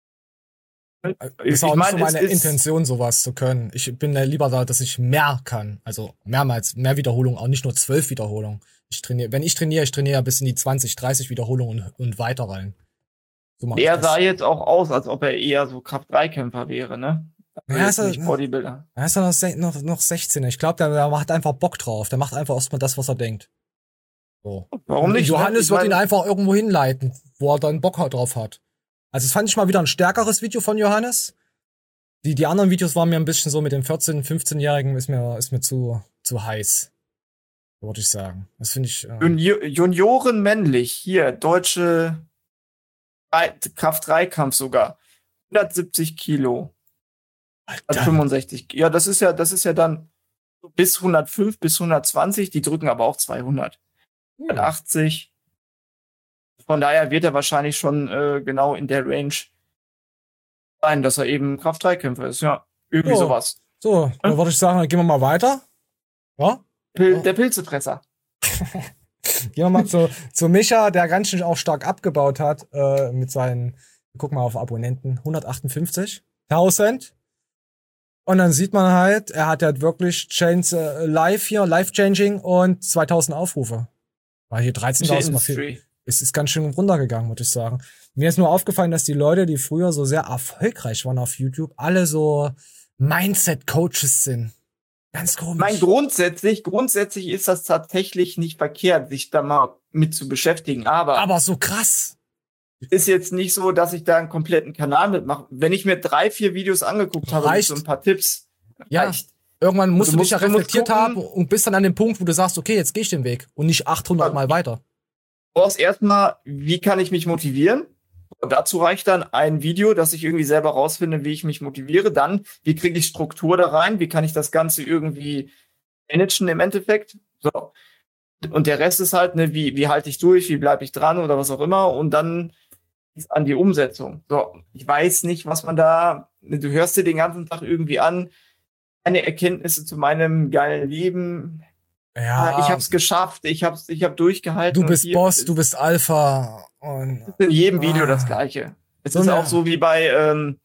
Das ist auch nicht so meine Intention, sowas zu können. Ich bin ja lieber da, dass ich mehr kann. Also mehrmals, mehr Wiederholungen, auch nicht nur zwölf Wiederholungen. Ich trainiere, wenn ich trainiere, ich trainiere bis in die zwanzig, dreißig Wiederholungen und, und weiter rein. So mach ich Er das. sah jetzt auch aus, als ob er eher so Kraft drei Kämpfer wäre, ne? Ja, Ja, ist er- nicht Bodybuilder. Er ist ja noch, se- noch, noch sechzehn. Ich glaube, der, der macht einfach Bock drauf. Der macht einfach erstmal das, was er denkt. So. Warum nicht, ne? Johannes Ich wird mein- ihn einfach irgendwo hinleiten, wo er dann Bock drauf hat. Also, das fand ich mal wieder ein stärkeres Video von Johannes. Die, die anderen Videos waren mir ein bisschen so mit dem vierzehn-, fünfzehnjährigen ist mir, ist mir zu, zu heiß. Würde ich sagen. Das finde ich. Äh, Junior, Junioren männlich, hier, deutsche Kraft drei Kampf sogar. hundertsiebzig Kilo. hundertfünfundsechzig. Ja, das ist ja, das ist ja dann bis hundertfünf bis hundertzwanzig, die drücken aber auch zweihundert. hundertachtzig. Von daher wird er wahrscheinlich schon äh, genau in der Range sein, dass er eben Kraft drei Kämpfer ist. Ja, irgendwie So. sowas. So, dann würde ich sagen, dann gehen wir mal weiter. Ja? Pil der Pilzefresser. Gehen wir mal zu, zu Micha, der ganz schön auch stark abgebaut hat, äh, mit seinen, guck mal auf Abonnenten, hundertachtundfünfzigtausend. Und dann sieht man halt, er hat halt wirklich Change, äh, live hier, life-changing und zweitausend Aufrufe. War hier dreizehntausend. Industry. Es ist ganz schön runtergegangen, würde ich sagen. Mir ist nur aufgefallen, dass die Leute, die früher so sehr erfolgreich waren auf YouTube, alle so Mindset-Coaches sind. Ganz komisch. Mein grundsätzlich, grundsätzlich ist das tatsächlich nicht verkehrt, sich da mal mit zu beschäftigen. Aber, Aber so krass. ist jetzt nicht so, dass ich da einen kompletten Kanal mitmache. Wenn ich mir drei, vier Videos angeguckt habe Reicht. mit so ein paar Tipps, Ja. reicht. Irgendwann musst Du du, dich ja musst- du musst reflektiert gucken. haben und bist dann an dem Punkt, wo du sagst, okay, jetzt gehe ich den Weg und nicht achthundert Mal weiter. Du brauchst erstmal, wie kann ich mich motivieren? Und dazu reicht dann ein Video, dass ich irgendwie selber rausfinde, wie ich mich motiviere. Dann, wie kriege ich Struktur da rein? Wie kann ich das Ganze irgendwie managen im Endeffekt? So. Und der Rest ist halt, ne, wie, wie halte ich durch? Wie bleibe ich dran oder was auch immer? Und dann ist an die Umsetzung. So. Ich weiß nicht, was man da, ne, du hörst dir den ganzen Tag irgendwie an, meine Erkenntnisse zu meinem geilen Leben. Ja. Ich hab's geschafft, ich hab's, ich hab durchgehalten. Du und bist hier Boss, ist- du bist Alpha. Und ist in jedem Video Ah. das Gleiche. Es So ist eine- auch so wie bei, ähm,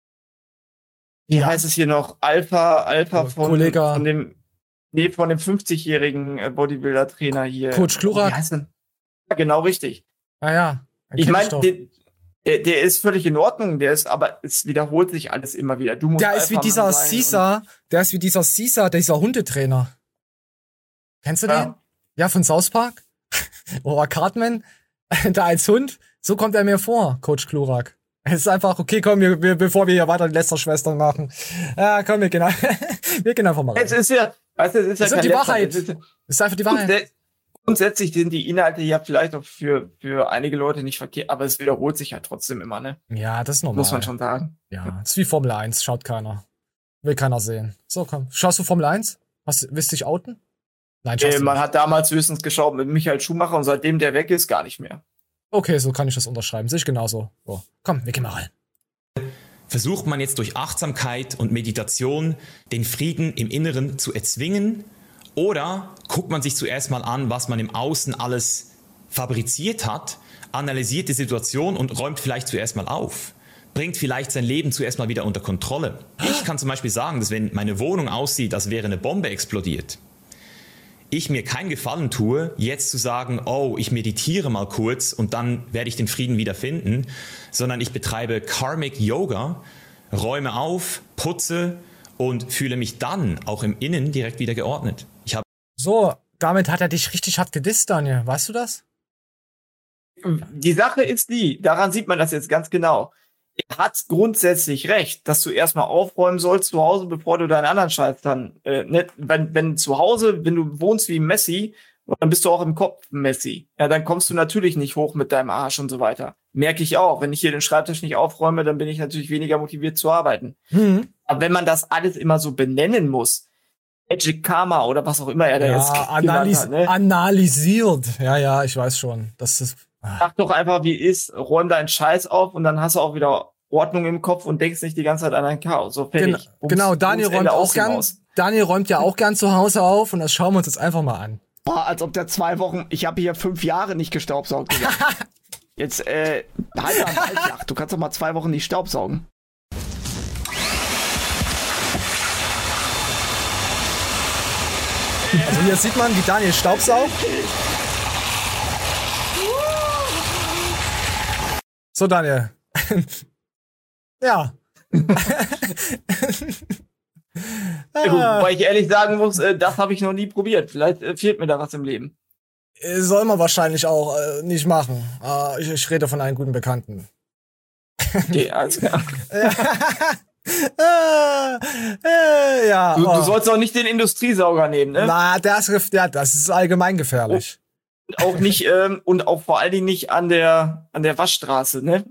wie heißt es hier noch, Alpha, Alpha von, Kollege. von dem, nee, von dem fünfzigjährigen äh, Bodybuilder-Trainer hier. Coach Klurak? Wie heißt denn? Ja, genau richtig. Ah ja. Ich kenn meine, doch. der, der, der ist völlig in Ordnung, der ist, aber es wiederholt sich alles immer wieder. Du musst Der ist wie Alpha-Mann dieser sein Caesar, der ist wie dieser Caesar, dieser Hundetrainer. Kennst du Ja. den? Ja, von South Park? Oder Cartman? Da als Hund? So kommt er mir vor, Coach Klurak. Es ist einfach, okay, komm, wir, wir, bevor wir hier weiter die Lästerschwestern machen. Ja, komm, wir gehen, wir gehen einfach mal rein. Es ist ja, weißt du, es ist ja Das ist kein die Lästern, Wahrheit. es ist, Das ist einfach die Wahrheit. Grundsä- Grundsätzlich sind die Inhalte ja vielleicht auch für, für einige Leute nicht verkehrt, aber es wiederholt sich halt trotzdem immer, ne? Ja, das ist normal. Muss man schon sagen. Ja, das ist wie Formel eins, schaut keiner. Will keiner sehen. So, komm. Schaust du Formel eins? Hast, willst du dich outen? Nein, schaust Äh, du man nicht. hat damals höchstens geschaut mit Michael Schumacher und seitdem der weg ist, gar nicht mehr. Okay, so kann ich das unterschreiben. Sehe ich genauso. So, komm, wir gehen mal rein. Versucht man jetzt durch Achtsamkeit und Meditation den Frieden im Inneren zu erzwingen? Oder guckt man sich zuerst mal an, was man im Außen alles fabriziert hat, analysiert die Situation und räumt vielleicht zuerst mal auf? Bringt vielleicht sein Leben zuerst mal wieder unter Kontrolle? Ich kann zum Beispiel sagen, dass wenn meine Wohnung aussieht, als wäre eine Bombe explodiert, ich mir keinen Gefallen tue, jetzt zu sagen, oh, ich meditiere mal kurz und dann werde ich den Frieden wieder finden, sondern ich betreibe Karmic Yoga, räume auf, putze und fühle mich dann auch im Innen direkt wieder geordnet. Ich habe So, damit hat er dich richtig hart gedisst, Daniel. Weißt du das? Die Sache ist die, daran sieht man das jetzt ganz genau. Er hat grundsätzlich recht, dass du erstmal aufräumen sollst zu Hause, bevor du deinen anderen Scheiß dann, äh, ne, wenn, wenn zu Hause, wenn du wohnst wie Messi, dann bist du auch im Kopf Messi. Ja, dann kommst du natürlich nicht hoch mit deinem Arsch und so weiter. Merke ich auch. Wenn ich hier den Schreibtisch nicht aufräume, dann bin ich natürlich weniger motiviert zu arbeiten. Mhm. Aber wenn man das alles immer so benennen muss, Magic Karma oder was auch immer er da Ja, jetzt analys hat, ne? analysiert. Ja, ja, ich weiß schon. Das ist. Sag doch einfach, wie ist, räum deinen Scheiß auf und dann hast du auch wieder Ordnung im Kopf und denkst nicht die ganze Zeit an ein Chaos. So fertig. Gen genau, Daniel räumt auch gern. Daniel räumt ja auch gern zu Hause auf und das schauen wir uns jetzt einfach mal an. Boah, als ob der zwei Wochen, ich habe hier fünf Jahre nicht gestaubsaugt. Jetzt, äh, halt am Ball flach. Du kannst doch mal zwei Wochen nicht staubsaugen. Also hier sieht man, wie Daniel staubsaugt. So, Daniel. Ja. Ja, gut, wobei ich ehrlich sagen muss, äh, das habe ich noch nie probiert. Vielleicht äh, fehlt mir da was im Leben. Soll man wahrscheinlich auch äh, nicht machen. Äh, ich, ich rede von einem guten Bekannten. Okay, alles klar. äh, äh, ja. Du, oh. du sollst auch nicht den Industriesauger nehmen, ne? Na, das, ja, das ist allgemein gefährlich. Und auch nicht, ähm, und auch vor allen Dingen nicht an der, an der Waschstraße, ne?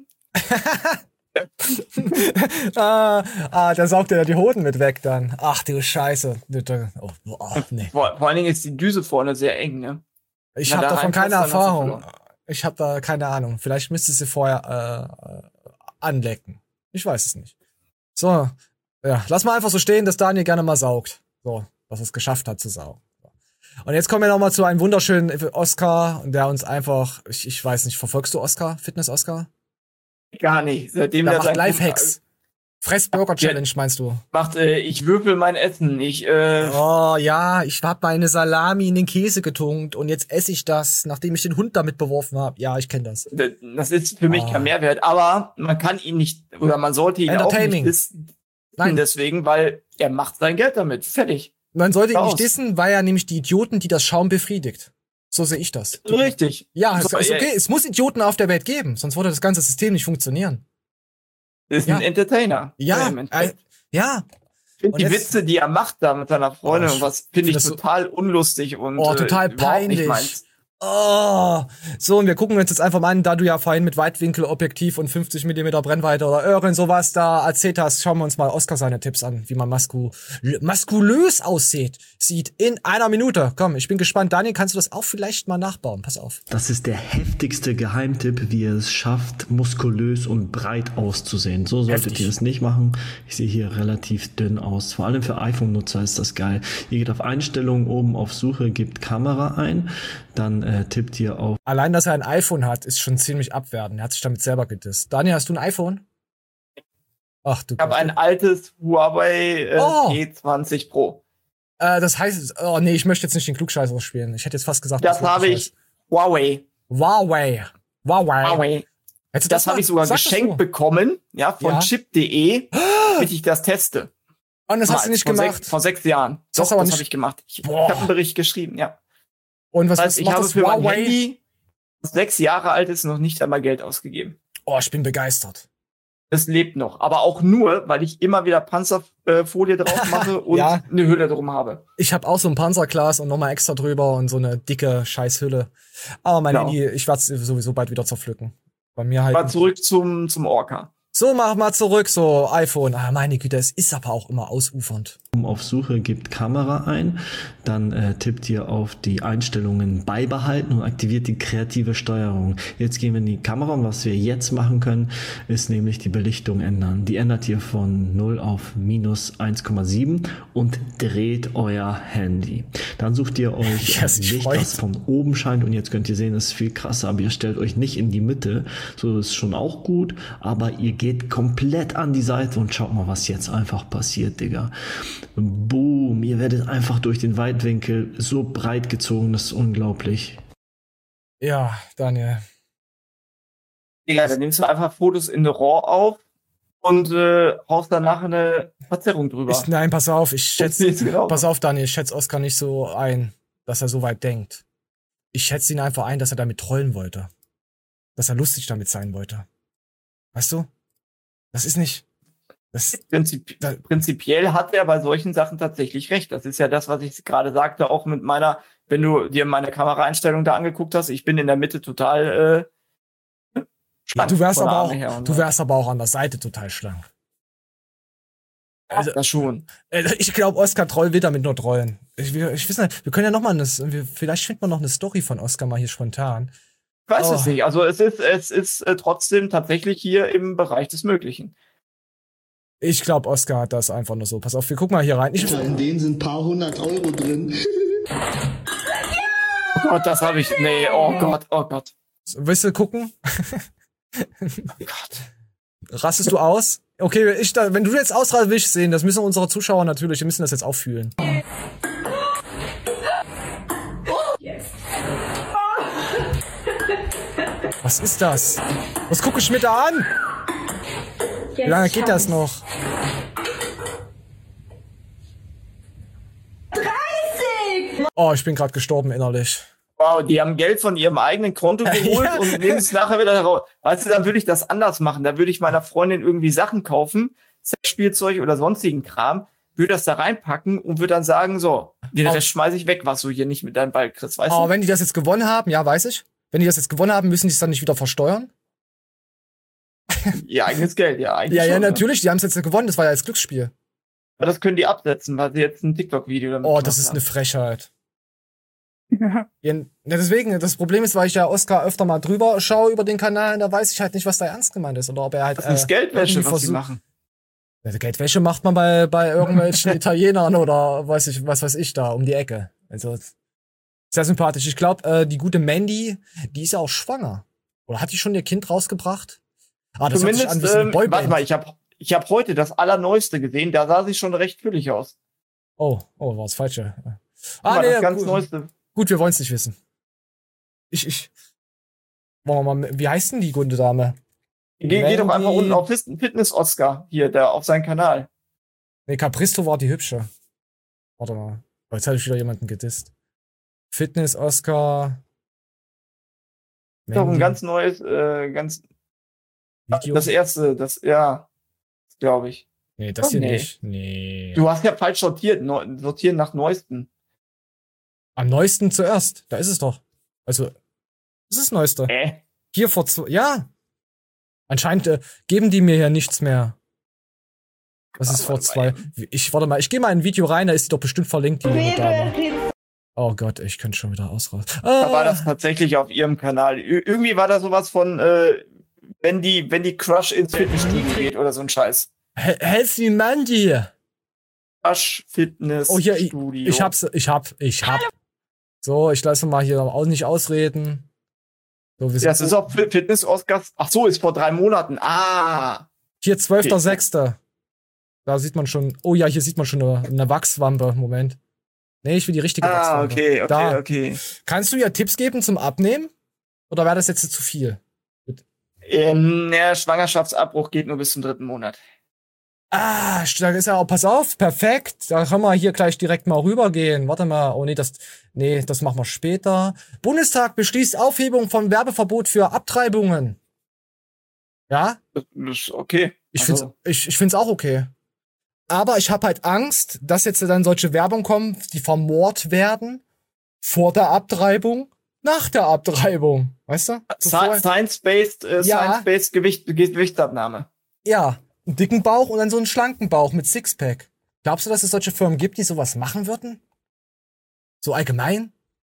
ah, ah, da saugt er die Hoden mit weg dann. Ach du Scheiße. Oh, oh, nee. vor, vor allen Dingen ist die Düse vorne sehr eng, ne? Ich Wenn habe da davon keine reinpasst, dann hast du Erfahrung. verloren. Ich habe da keine Ahnung. Vielleicht müsste sie vorher äh, anlecken. Ich weiß es nicht. So, ja, lass mal einfach so stehen, dass Daniel gerne mal saugt. So, dass er es geschafft hat zu saugen. Und jetzt kommen wir noch mal zu einem wunderschönen Oscar, der uns einfach, ich, ich weiß nicht, verfolgst du Oscar? Fitness-Oscar? Gar nicht. Seitdem der der macht sein- Lifehacks. Fress-Burger-Challenge, meinst du? Macht, äh, ich würfel mein Essen. Ich, äh, Oh ja, ich hab meine Salami in den Käse getunkt und jetzt esse ich das, nachdem ich den Hund damit beworfen habe. Ja, ich kenne das. das ist für mich Ah. kein Mehrwert. Aber man kann ihn nicht, oder man sollte ihn auch nicht Entertaining. dissen. Nein. Deswegen, weil er macht sein Geld damit. Fertig. Man sollte ihn Raus. nicht dissen, weil er nämlich die Idioten, die das Schaum befriedigt. So sehe ich das. Richtig. Ja, es So, ist okay. ey. Es muss Idioten auf der Welt geben, sonst würde das ganze System nicht funktionieren. Ist Ja. ein Entertainer. Ja, im Endeffekt. äh, ja. Ich finde Und die jetzt- Witze, die er macht da mit seiner Freundin, Oh, und was ich finde ich find das so- total unlustig und Oh, total äh, überhaupt nicht peinlich. meins. Oh. So, und wir gucken uns jetzt einfach mal an, da du ja vorhin mit Weitwinkelobjektiv und fünfzig Millimeter Brennweite oder irgend sowas da erzählt hast, schauen wir uns mal Oscar seine Tipps an, wie man masku maskulös aussieht. Sieht in einer Minute. Komm, ich bin gespannt. Daniel, kannst du das auch vielleicht mal nachbauen? Pass auf. Das ist der heftigste Geheimtipp, wie ihr es schafft, muskulös und breit auszusehen. So solltet Heftig. ihr es nicht machen. Ich sehe hier relativ dünn aus. Vor allem für iPhone-Nutzer ist das geil. Ihr geht auf Einstellungen, oben auf Suche, gebt Kamera ein, dann äh, tippt ihr auf Allein, dass er ein iPhone hat, ist schon ziemlich abwertend. Er hat sich damit selber gedisst. Daniel, hast du ein iPhone? Ach du Ich habe ein altes Huawei äh, Oh. P zwanzig Pro. Äh, das heißt, oh nee, ich möchte jetzt nicht den Klugscheißer spielen. Ich hätte jetzt fast gesagt, Das wird habe nicht ich Huawei. Huawei. Huawei. Huawei. Hättest du Das mal- habe ich sogar sag das geschenkt so. bekommen, ja, von Ja. chip punkt de, damit ich das teste. Und das hast Mal, du nicht vor gemacht. Sechs, vor sechs Jahren. Das Doch, hast du aber das nicht- habe ich gemacht. Ich, ich Boah. habe einen Bericht geschrieben, ja. Und was, Das was heißt, ich macht habe das für mein Huawei? Handy, das sechs Jahre alt ist, noch nicht einmal Geld ausgegeben. Oh, ich bin begeistert. Es lebt noch. Aber auch nur, weil ich immer wieder Panzerfolie drauf mache und Ja. eine Hülle drum habe. Ich habe auch so ein Panzerglas und nochmal extra drüber und so eine dicke Scheißhülle. Aber mein Genau. Handy, ich werde es sowieso bald wieder zerpflücken. Bei mir halt. Mal zurück zum, zum Orca. So, mach mal zurück, so iPhone. Ah, meine Güte, es ist aber auch immer ausufernd. auf Suche, gebt Kamera ein, dann äh, tippt ihr auf die Einstellungen beibehalten und aktiviert die kreative Steuerung. Jetzt gehen wir in die Kamera und was wir jetzt machen können, ist nämlich die Belichtung ändern. Die ändert ihr von null auf minus eins Komma sieben und dreht euer Handy. Dann sucht ihr euch Yes, ein ich Licht, freu. das von oben scheint und jetzt könnt ihr sehen, es ist viel krasser, aber ihr stellt euch nicht in die Mitte. So ist schon auch gut, aber ihr geht komplett an die Seite und schaut mal, was jetzt einfach passiert, Digga. Boom, ihr werdet einfach durch den Weitwinkel so breit gezogen, das ist unglaublich. Ja, Daniel. Digga, dann nimmst du einfach Fotos in der RAW auf und äh, haust danach eine Verzerrung drüber. Ich, nein, pass auf, ich schätze, genau. pass auf, Daniel, ich schätze Oscar nicht so ein, dass er so weit denkt. Ich schätze ihn einfach ein, dass er damit trollen wollte. Dass er lustig damit sein wollte. Weißt du? Das ist nicht... Das, Prinzip, prinzipiell hat er bei solchen Sachen tatsächlich recht. Das ist ja das, was ich gerade sagte, auch mit meiner, wenn du dir meine Kameraeinstellung da angeguckt hast, ich bin in der Mitte total äh, schlank. Du wärst, von der aber Arme her auch, und du so. wärst aber auch an der Seite total schlank. Also, das schon. Also ich glaube, Oscar Troll will damit nur trollen. Ich, wir, ich weiß nicht, wir können ja noch mal eine, wir, vielleicht finden wir noch eine Story von Oscar mal hier spontan. Ich weiß Oh. es nicht. Also es ist, es ist äh, trotzdem tatsächlich hier im Bereich des Möglichen. Ich glaube, Oscar hat das einfach nur so. Pass auf, wir gucken mal hier rein. Ich, In denen sind ein paar hundert Euro drin. Oh Gott, das habe ich. Nee, oh Gott, oh Gott. Willst du gucken? Oh Gott. Rastest du aus? Okay, ich, da, wenn du jetzt ausrastest, will ich sehen. Das müssen unsere Zuschauer natürlich, die müssen das jetzt auch fühlen. Was ist das? Was gucke ich mir da an? Wie lange geht das noch? dreißig! Oh, ich bin gerade gestorben innerlich. Wow, die haben Geld von ihrem eigenen Konto geholt Ja. und nehmen es nachher wieder heraus. Weißt du, dann würde ich das anders machen. Da würde ich meiner Freundin irgendwie Sachen kaufen, Sexspielzeug oder sonstigen Kram, würde das da reinpacken und würde dann sagen, so, den Rest schmeiße ich weg, was du hier nicht mit deinem Ball kriegst, weißt Aber du? wenn die das jetzt gewonnen haben, ja, weiß ich. Wenn die das jetzt gewonnen haben, müssen die es dann nicht wieder versteuern? Ihr eigenes Geld, ja, eigentlich Ja, ja, schon, ne? natürlich, die haben es jetzt gewonnen, das war ja das Glücksspiel. Aber das können die absetzen, weil sie jetzt ein TikTok-Video damit Oh, gemacht das ist haben. eine Frechheit. Ja, deswegen, das Problem ist, weil ich ja Oscar öfter mal drüber schaue über den Kanal, da weiß ich halt nicht, was da ernst gemeint ist. Oder ob er halt. Das ist Geldwäsche, irgendwie was sie versucht- machen. Ja, Geldwäsche macht man bei, bei irgendwelchen Italienern oder weiß ich, was weiß ich da, um die Ecke. Also, sehr sympathisch. Ich glaube, äh, die gute Mandy, die ist ja auch schwanger. Oder hat die schon ihr Kind rausgebracht? Ah, das hört sich an wie Zumindest, so eine ähm, Boyband. warte mal, ich habe ich hab heute das Allerneueste gesehen, da sah sie schon recht füllig aus. Oh, oh, war das Falsche. Guck Ah, mal, nee, das ganz gut. Neueste. Gut, wir wollen es nicht wissen. Ich, ich. Wollen wir mal, wie heißt denn die gute Dame? Geh, geh doch einfach Mandy- unten auf Fitness- Fitness-Oscar, hier, der auf seinen Kanal. Nee, Capristo war die hübsche. Warte mal. Oh, jetzt habe ich wieder jemanden gedisst. Fitness, Oscar. Ist doch ein Mandy. ganz neues, äh, ganz, Video? das erste, das, ja, glaube ich. Nee, das Oh, hier nee. nicht. Nee. Du hast ja falsch sortiert, neu, sortieren nach Neuesten. Am neuesten zuerst. Da ist es doch. Also, das ist das Neueste. Äh? Hier vor zwei, ja. Anscheinend äh, geben die mir ja nichts mehr. Das ist vor zwei. Ich, warte mal, ich gehe mal in ein Video rein, da ist die doch bestimmt verlinkt, die junge Dame. Oh Gott, ich könnte schon wieder ausraus. Da war Ah, das tatsächlich auf ihrem Kanal. Ir irgendwie war da sowas von, äh, wenn die, wenn die Crush ins Fitnessstudio geht oder so ein Scheiß. He- Healthy Mandy. Crush Fitness Oh, hier, ich, Studio. ich hab's, ich hab, ich hab. So, ich lasse mal hier auch nicht ausreden. So, wir Ja, sind das ist auch Fi- Fitness-Oscars. Ach so, ist vor drei Monaten. Ah. hier zwölfter sechster Da sieht man schon, oh ja, hier sieht man schon eine, eine Wachswampe. Moment. Nee, ich will die richtige Ah, Wachswampe. okay, okay, Da. okay. Kannst du ja Tipps geben zum Abnehmen? Oder wäre das jetzt zu viel? Ähm, der Schwangerschaftsabbruch geht nur bis zum dritten Monat. Ah, da ist ja auch, pass auf, perfekt. Da können wir hier gleich direkt mal rübergehen. Warte mal, oh nee, das, nee, das machen wir später. Bundestag beschließt Aufhebung von Werbeverbot für Abtreibungen. Ja? Das ist okay. Ich Also- find's, ich, ich find's auch okay. Aber ich habe halt Angst, dass jetzt dann solche Werbung kommen, die vermord werden vor der Abtreibung, nach der Abtreibung. Weißt du? So Sci- vorher- Science-based, äh, Ja. Science-based Gewicht, Gewichtsabnahme. Ja, einen dicken Bauch und dann so einen schlanken Bauch mit Sixpack. Glaubst du, dass es solche Firmen gibt, die sowas machen würden? So allgemein?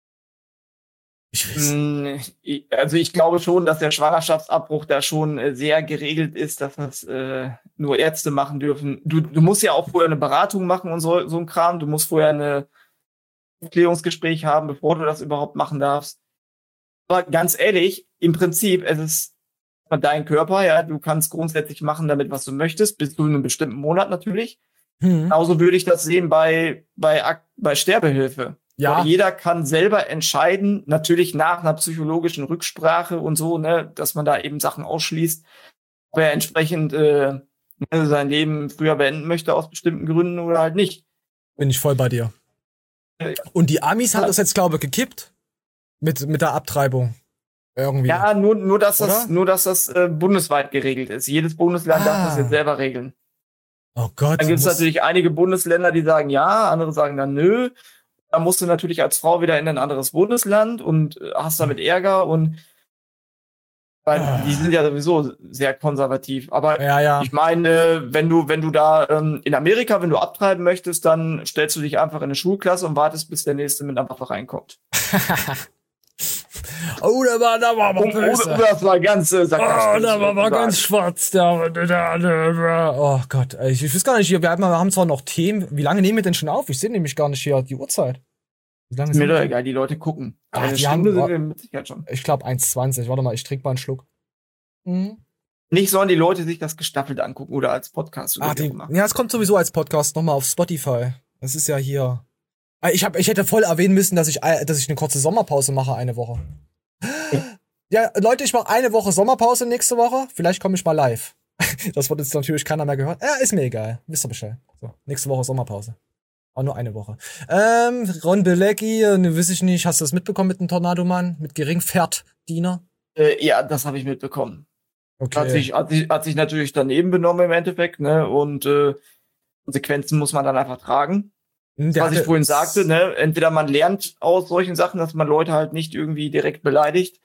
Ich weiß. Mm, ich- Also ich glaube schon, dass der Schwangerschaftsabbruch da schon äh, sehr geregelt ist, dass das äh, nur Ärzte machen dürfen. Du, du musst ja auch vorher eine Beratung machen und so, so ein Kram. Du musst vorher eine Aufklärungsgespräch haben, bevor du das überhaupt machen darfst. Aber ganz ehrlich, im Prinzip, es ist dein Körper, ja, du kannst grundsätzlich machen damit, was du möchtest, bis zu einem bestimmten Monat natürlich. Hm. Genauso würde ich das sehen bei, bei, Ak- bei Sterbehilfe. Ja. Weil jeder kann selber entscheiden, natürlich nach einer psychologischen Rücksprache und so, ne, dass man da eben Sachen ausschließt, ob er entsprechend äh, sein Leben früher beenden möchte aus bestimmten Gründen oder halt nicht. Bin ich voll bei dir. Und die Amis haben Ja. das jetzt, glaube ich, gekippt. Mit, mit der Abtreibung. Irgendwie. Ja, nur, nur dass das, Oder? nur, dass das äh, bundesweit geregelt ist. Jedes Bundesland darf Ah. das jetzt selber regeln. Oh Gott. Dann gibt es muss- natürlich einige Bundesländer, die sagen ja, andere sagen dann nö. Da musst du natürlich als Frau wieder in ein anderes Bundesland und äh, hast damit Ärger und weil Ah. die sind ja sowieso sehr konservativ. Aber Ja, ja. ich meine, äh, wenn du, wenn du da ähm, in Amerika, wenn du abtreiben möchtest, dann stellst du dich einfach in eine Schulklasse und wartest, bis der nächste mit einer Waffe reinkommt. Oh, da war, da war aber Oh, böse. oh, das war ganz äh, Oh, sarkastisch, da war aber sozusagen. ganz schwarz. Der, der, der, der, oh Gott, ey, ich, ich weiß gar nicht, wir haben, wir haben zwar noch Themen. Wie lange nehmen wir denn schon auf? Ich sehe nämlich gar nicht hier die Uhrzeit. Wie lange Ist mir sind doch wir? egal, die Leute gucken. Ah, Aber eine die Stunde haben- sind wir mit Sicherheit schon. Ich glaube eins zwanzig. Warte mal, ich trinke mal einen Schluck. Mhm. Nicht sollen die Leute sich das gestaffelt angucken oder als Podcast. Oder Ah, wie die, auch immer. ja, es kommt sowieso als Podcast nochmal auf Spotify. Das ist ja hier. Ah, Ich, hab, ich hätte voll erwähnen müssen, dass ich, äh, dass ich eine kurze Sommerpause mache, eine Woche. Ja, Leute, ich mache eine Woche Sommerpause nächste Woche. Vielleicht komme ich mal live. Das wird jetzt natürlich keiner mehr gehört. Ja, ist mir egal. Wisst ihr Bescheid. So, nächste Woche Sommerpause. Aber nur eine Woche. Ähm, Ron Bilecki, äh, ne, weiß ich nicht. Hast du das mitbekommen mit dem Tornadomann? Mit Geringpferddiener? Äh, ja, das habe ich mitbekommen. Okay. Hat sich, hat, sich, hat sich natürlich daneben benommen im Endeffekt, ne? Und äh, Konsequenzen muss man dann einfach tragen. Hm, der Was ich hatte- vorhin sagte, ne? Entweder man lernt aus solchen Sachen, dass man Leute halt nicht irgendwie direkt beleidigt.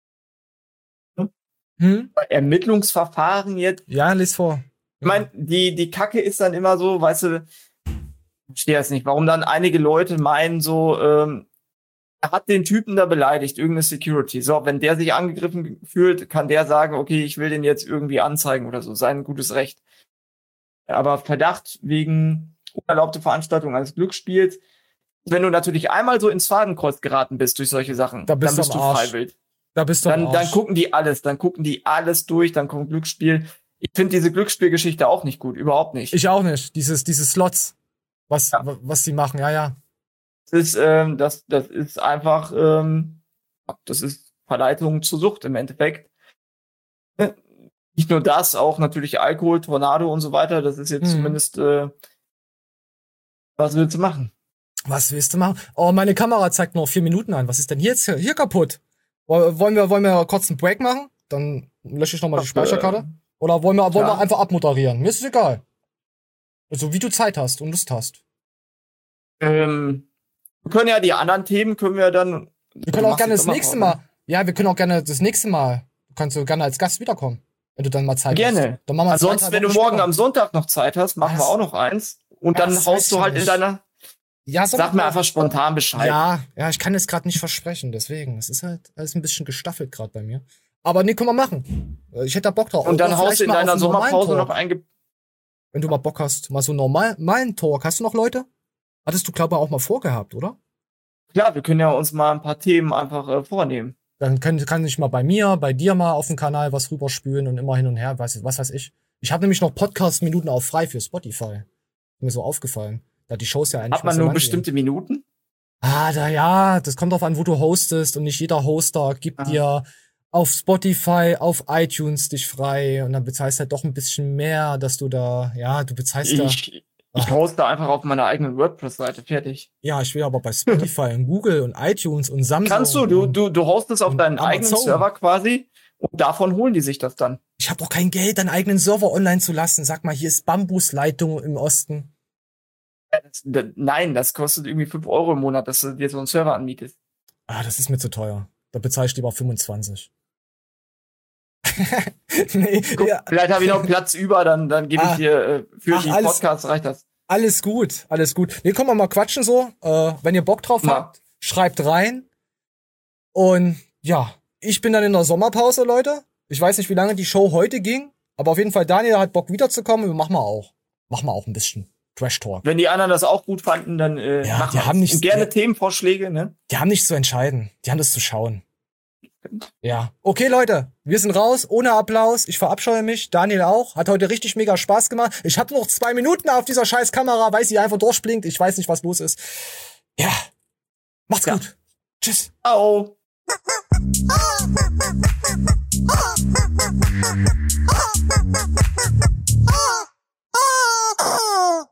Hm? Bei Ermittlungsverfahren jetzt. Ja, lies vor. Ich meine, die, die Kacke ist dann immer so, weißt du, ich verstehe das nicht, warum dann einige Leute meinen so, ähm, er hat den Typen da beleidigt, irgendeine Security. So, wenn der sich angegriffen fühlt, kann der sagen, okay, ich will den jetzt irgendwie anzeigen oder so, sein gutes Recht. Aber Verdacht wegen unerlaubte Veranstaltung eines Glücksspiels, wenn du natürlich einmal so ins Fadenkreuz geraten bist durch solche Sachen, Da bist dann du bist am du Arsch. freiwillig. Da bist du am Dann, Arsch. dann gucken die alles, dann gucken die alles durch, dann kommt Glücksspiel. Ich finde diese Glücksspielgeschichte auch nicht gut, überhaupt nicht. Ich auch nicht. Dieses, diese Slots, was, wa- was die machen, ja, ja. Das ist, ähm, das, das ist einfach, ähm, das ist Verleitung zur Sucht im Endeffekt. Nicht nur das, auch natürlich Alkohol, Tornado und so weiter. Das ist jetzt Mhm. zumindest, äh, was willst du machen? Was willst du machen? Oh, meine Kamera zeigt nur vier Minuten an. Was ist denn hier jetzt hier, hier kaputt? Woll- Wollen wir, wollen wir kurz einen Break machen? Dann lösche ich nochmal die Ach, Speicherkarte. äh, Oder wollen wir, wollen klar. wir einfach abmoderieren? Mir ist es egal. Also, wie du Zeit hast und Lust hast. Ähm, wir können ja die anderen Themen, können wir dann. Wir können auch gerne das nächste Mal. Ja, wir können auch gerne das nächste Mal. Du kannst so gerne als Gast wiederkommen. Wenn du dann mal Zeit Gerne. hast. Dann machen wir zwei, Ansonsten, drei wenn du Wochen morgen später. am Sonntag noch Zeit hast, machen wir Was? auch noch eins. Und Ja, dann das weiß haust du ich halt in nicht. deiner. Ja, Sag mir einfach spontan Bescheid. Ja, ja, ich kann es gerade nicht versprechen, deswegen. Es ist halt alles ein bisschen gestaffelt gerade bei mir. Aber nee, können wir machen. Ich hätte da Bock drauf. Und dann Oder haust du vielleicht in mal deiner auf einen normalen Sommerpause Talk. noch einge. Wenn du mal Bock hast, mal so normal, normalen Talk. Hast du noch Leute? Hattest du, glaube ich, auch mal vorgehabt, oder? Klar, wir können ja uns mal ein paar Themen einfach äh, vornehmen. Dann kann, kann ich mal bei mir, bei dir mal auf dem Kanal was rüberspülen und immer hin und her, was, was weiß ich. Ich habe nämlich noch Podcast-Minuten auch frei für Spotify. Mir so aufgefallen. Da die Shows ja eigentlich Hat man nicht so nur lang bestimmte Minuten? Ah, da ja, das kommt drauf an, wo du hostest und nicht jeder Hoster gibt Ah. dir auf Spotify, auf iTunes dich frei und dann bezahlst du halt doch ein bisschen mehr, dass du da, ja, du bezahlst Ich, ich hoste einfach auf meiner eigenen WordPress-Seite, fertig. da. Ja, ich will aber bei Spotify und Google und iTunes und Samsung. Kannst du, du, und- du, du hostest auf und deinen eigenen Amazon. Server quasi und davon holen die sich das dann. Ich habe doch kein Geld, deinen eigenen Server online zu lassen. Sag mal, hier ist Bambusleitung im Osten. Das, da, nein, das kostet irgendwie fünf Euro im Monat, dass du dir so einen Server anmietest. Ah, das ist mir zu teuer. Da bezahle ich lieber fünfundzwanzig. nee, Guck, ja. vielleicht habe ich noch Platz über, dann, dann gebe ich Ah. dir äh, für Ach, die alles- Podcasts reicht das. Alles gut, alles gut. Nee, komm mal mal quatschen so. Äh, wenn ihr Bock drauf Ja. habt, schreibt rein. Und ja, ich bin dann in der Sommerpause, Leute. Ich weiß nicht, wie lange die Show heute ging, aber auf jeden Fall, Daniel hat Bock wiederzukommen. Wir machen wir auch. Machen wir auch ein bisschen Trash Talk. Wenn die anderen das auch gut fanden, dann äh, Ja, machen die wir's. haben nicht- Und gerne die- Themenvorschläge, ne? Die haben nichts zu entscheiden. Die haben das zu schauen. könnt. Ja. Okay, Leute, wir sind raus, ohne Applaus. Ich verabscheue mich. Daniel auch. Hat heute richtig mega Spaß gemacht. Ich habe noch zwei Minuten auf dieser scheiß Kamera, weil sie einfach durchblinkt. Ich weiß nicht, was los ist. Ja. Macht's Ja. gut. Tschüss. Au. Oh!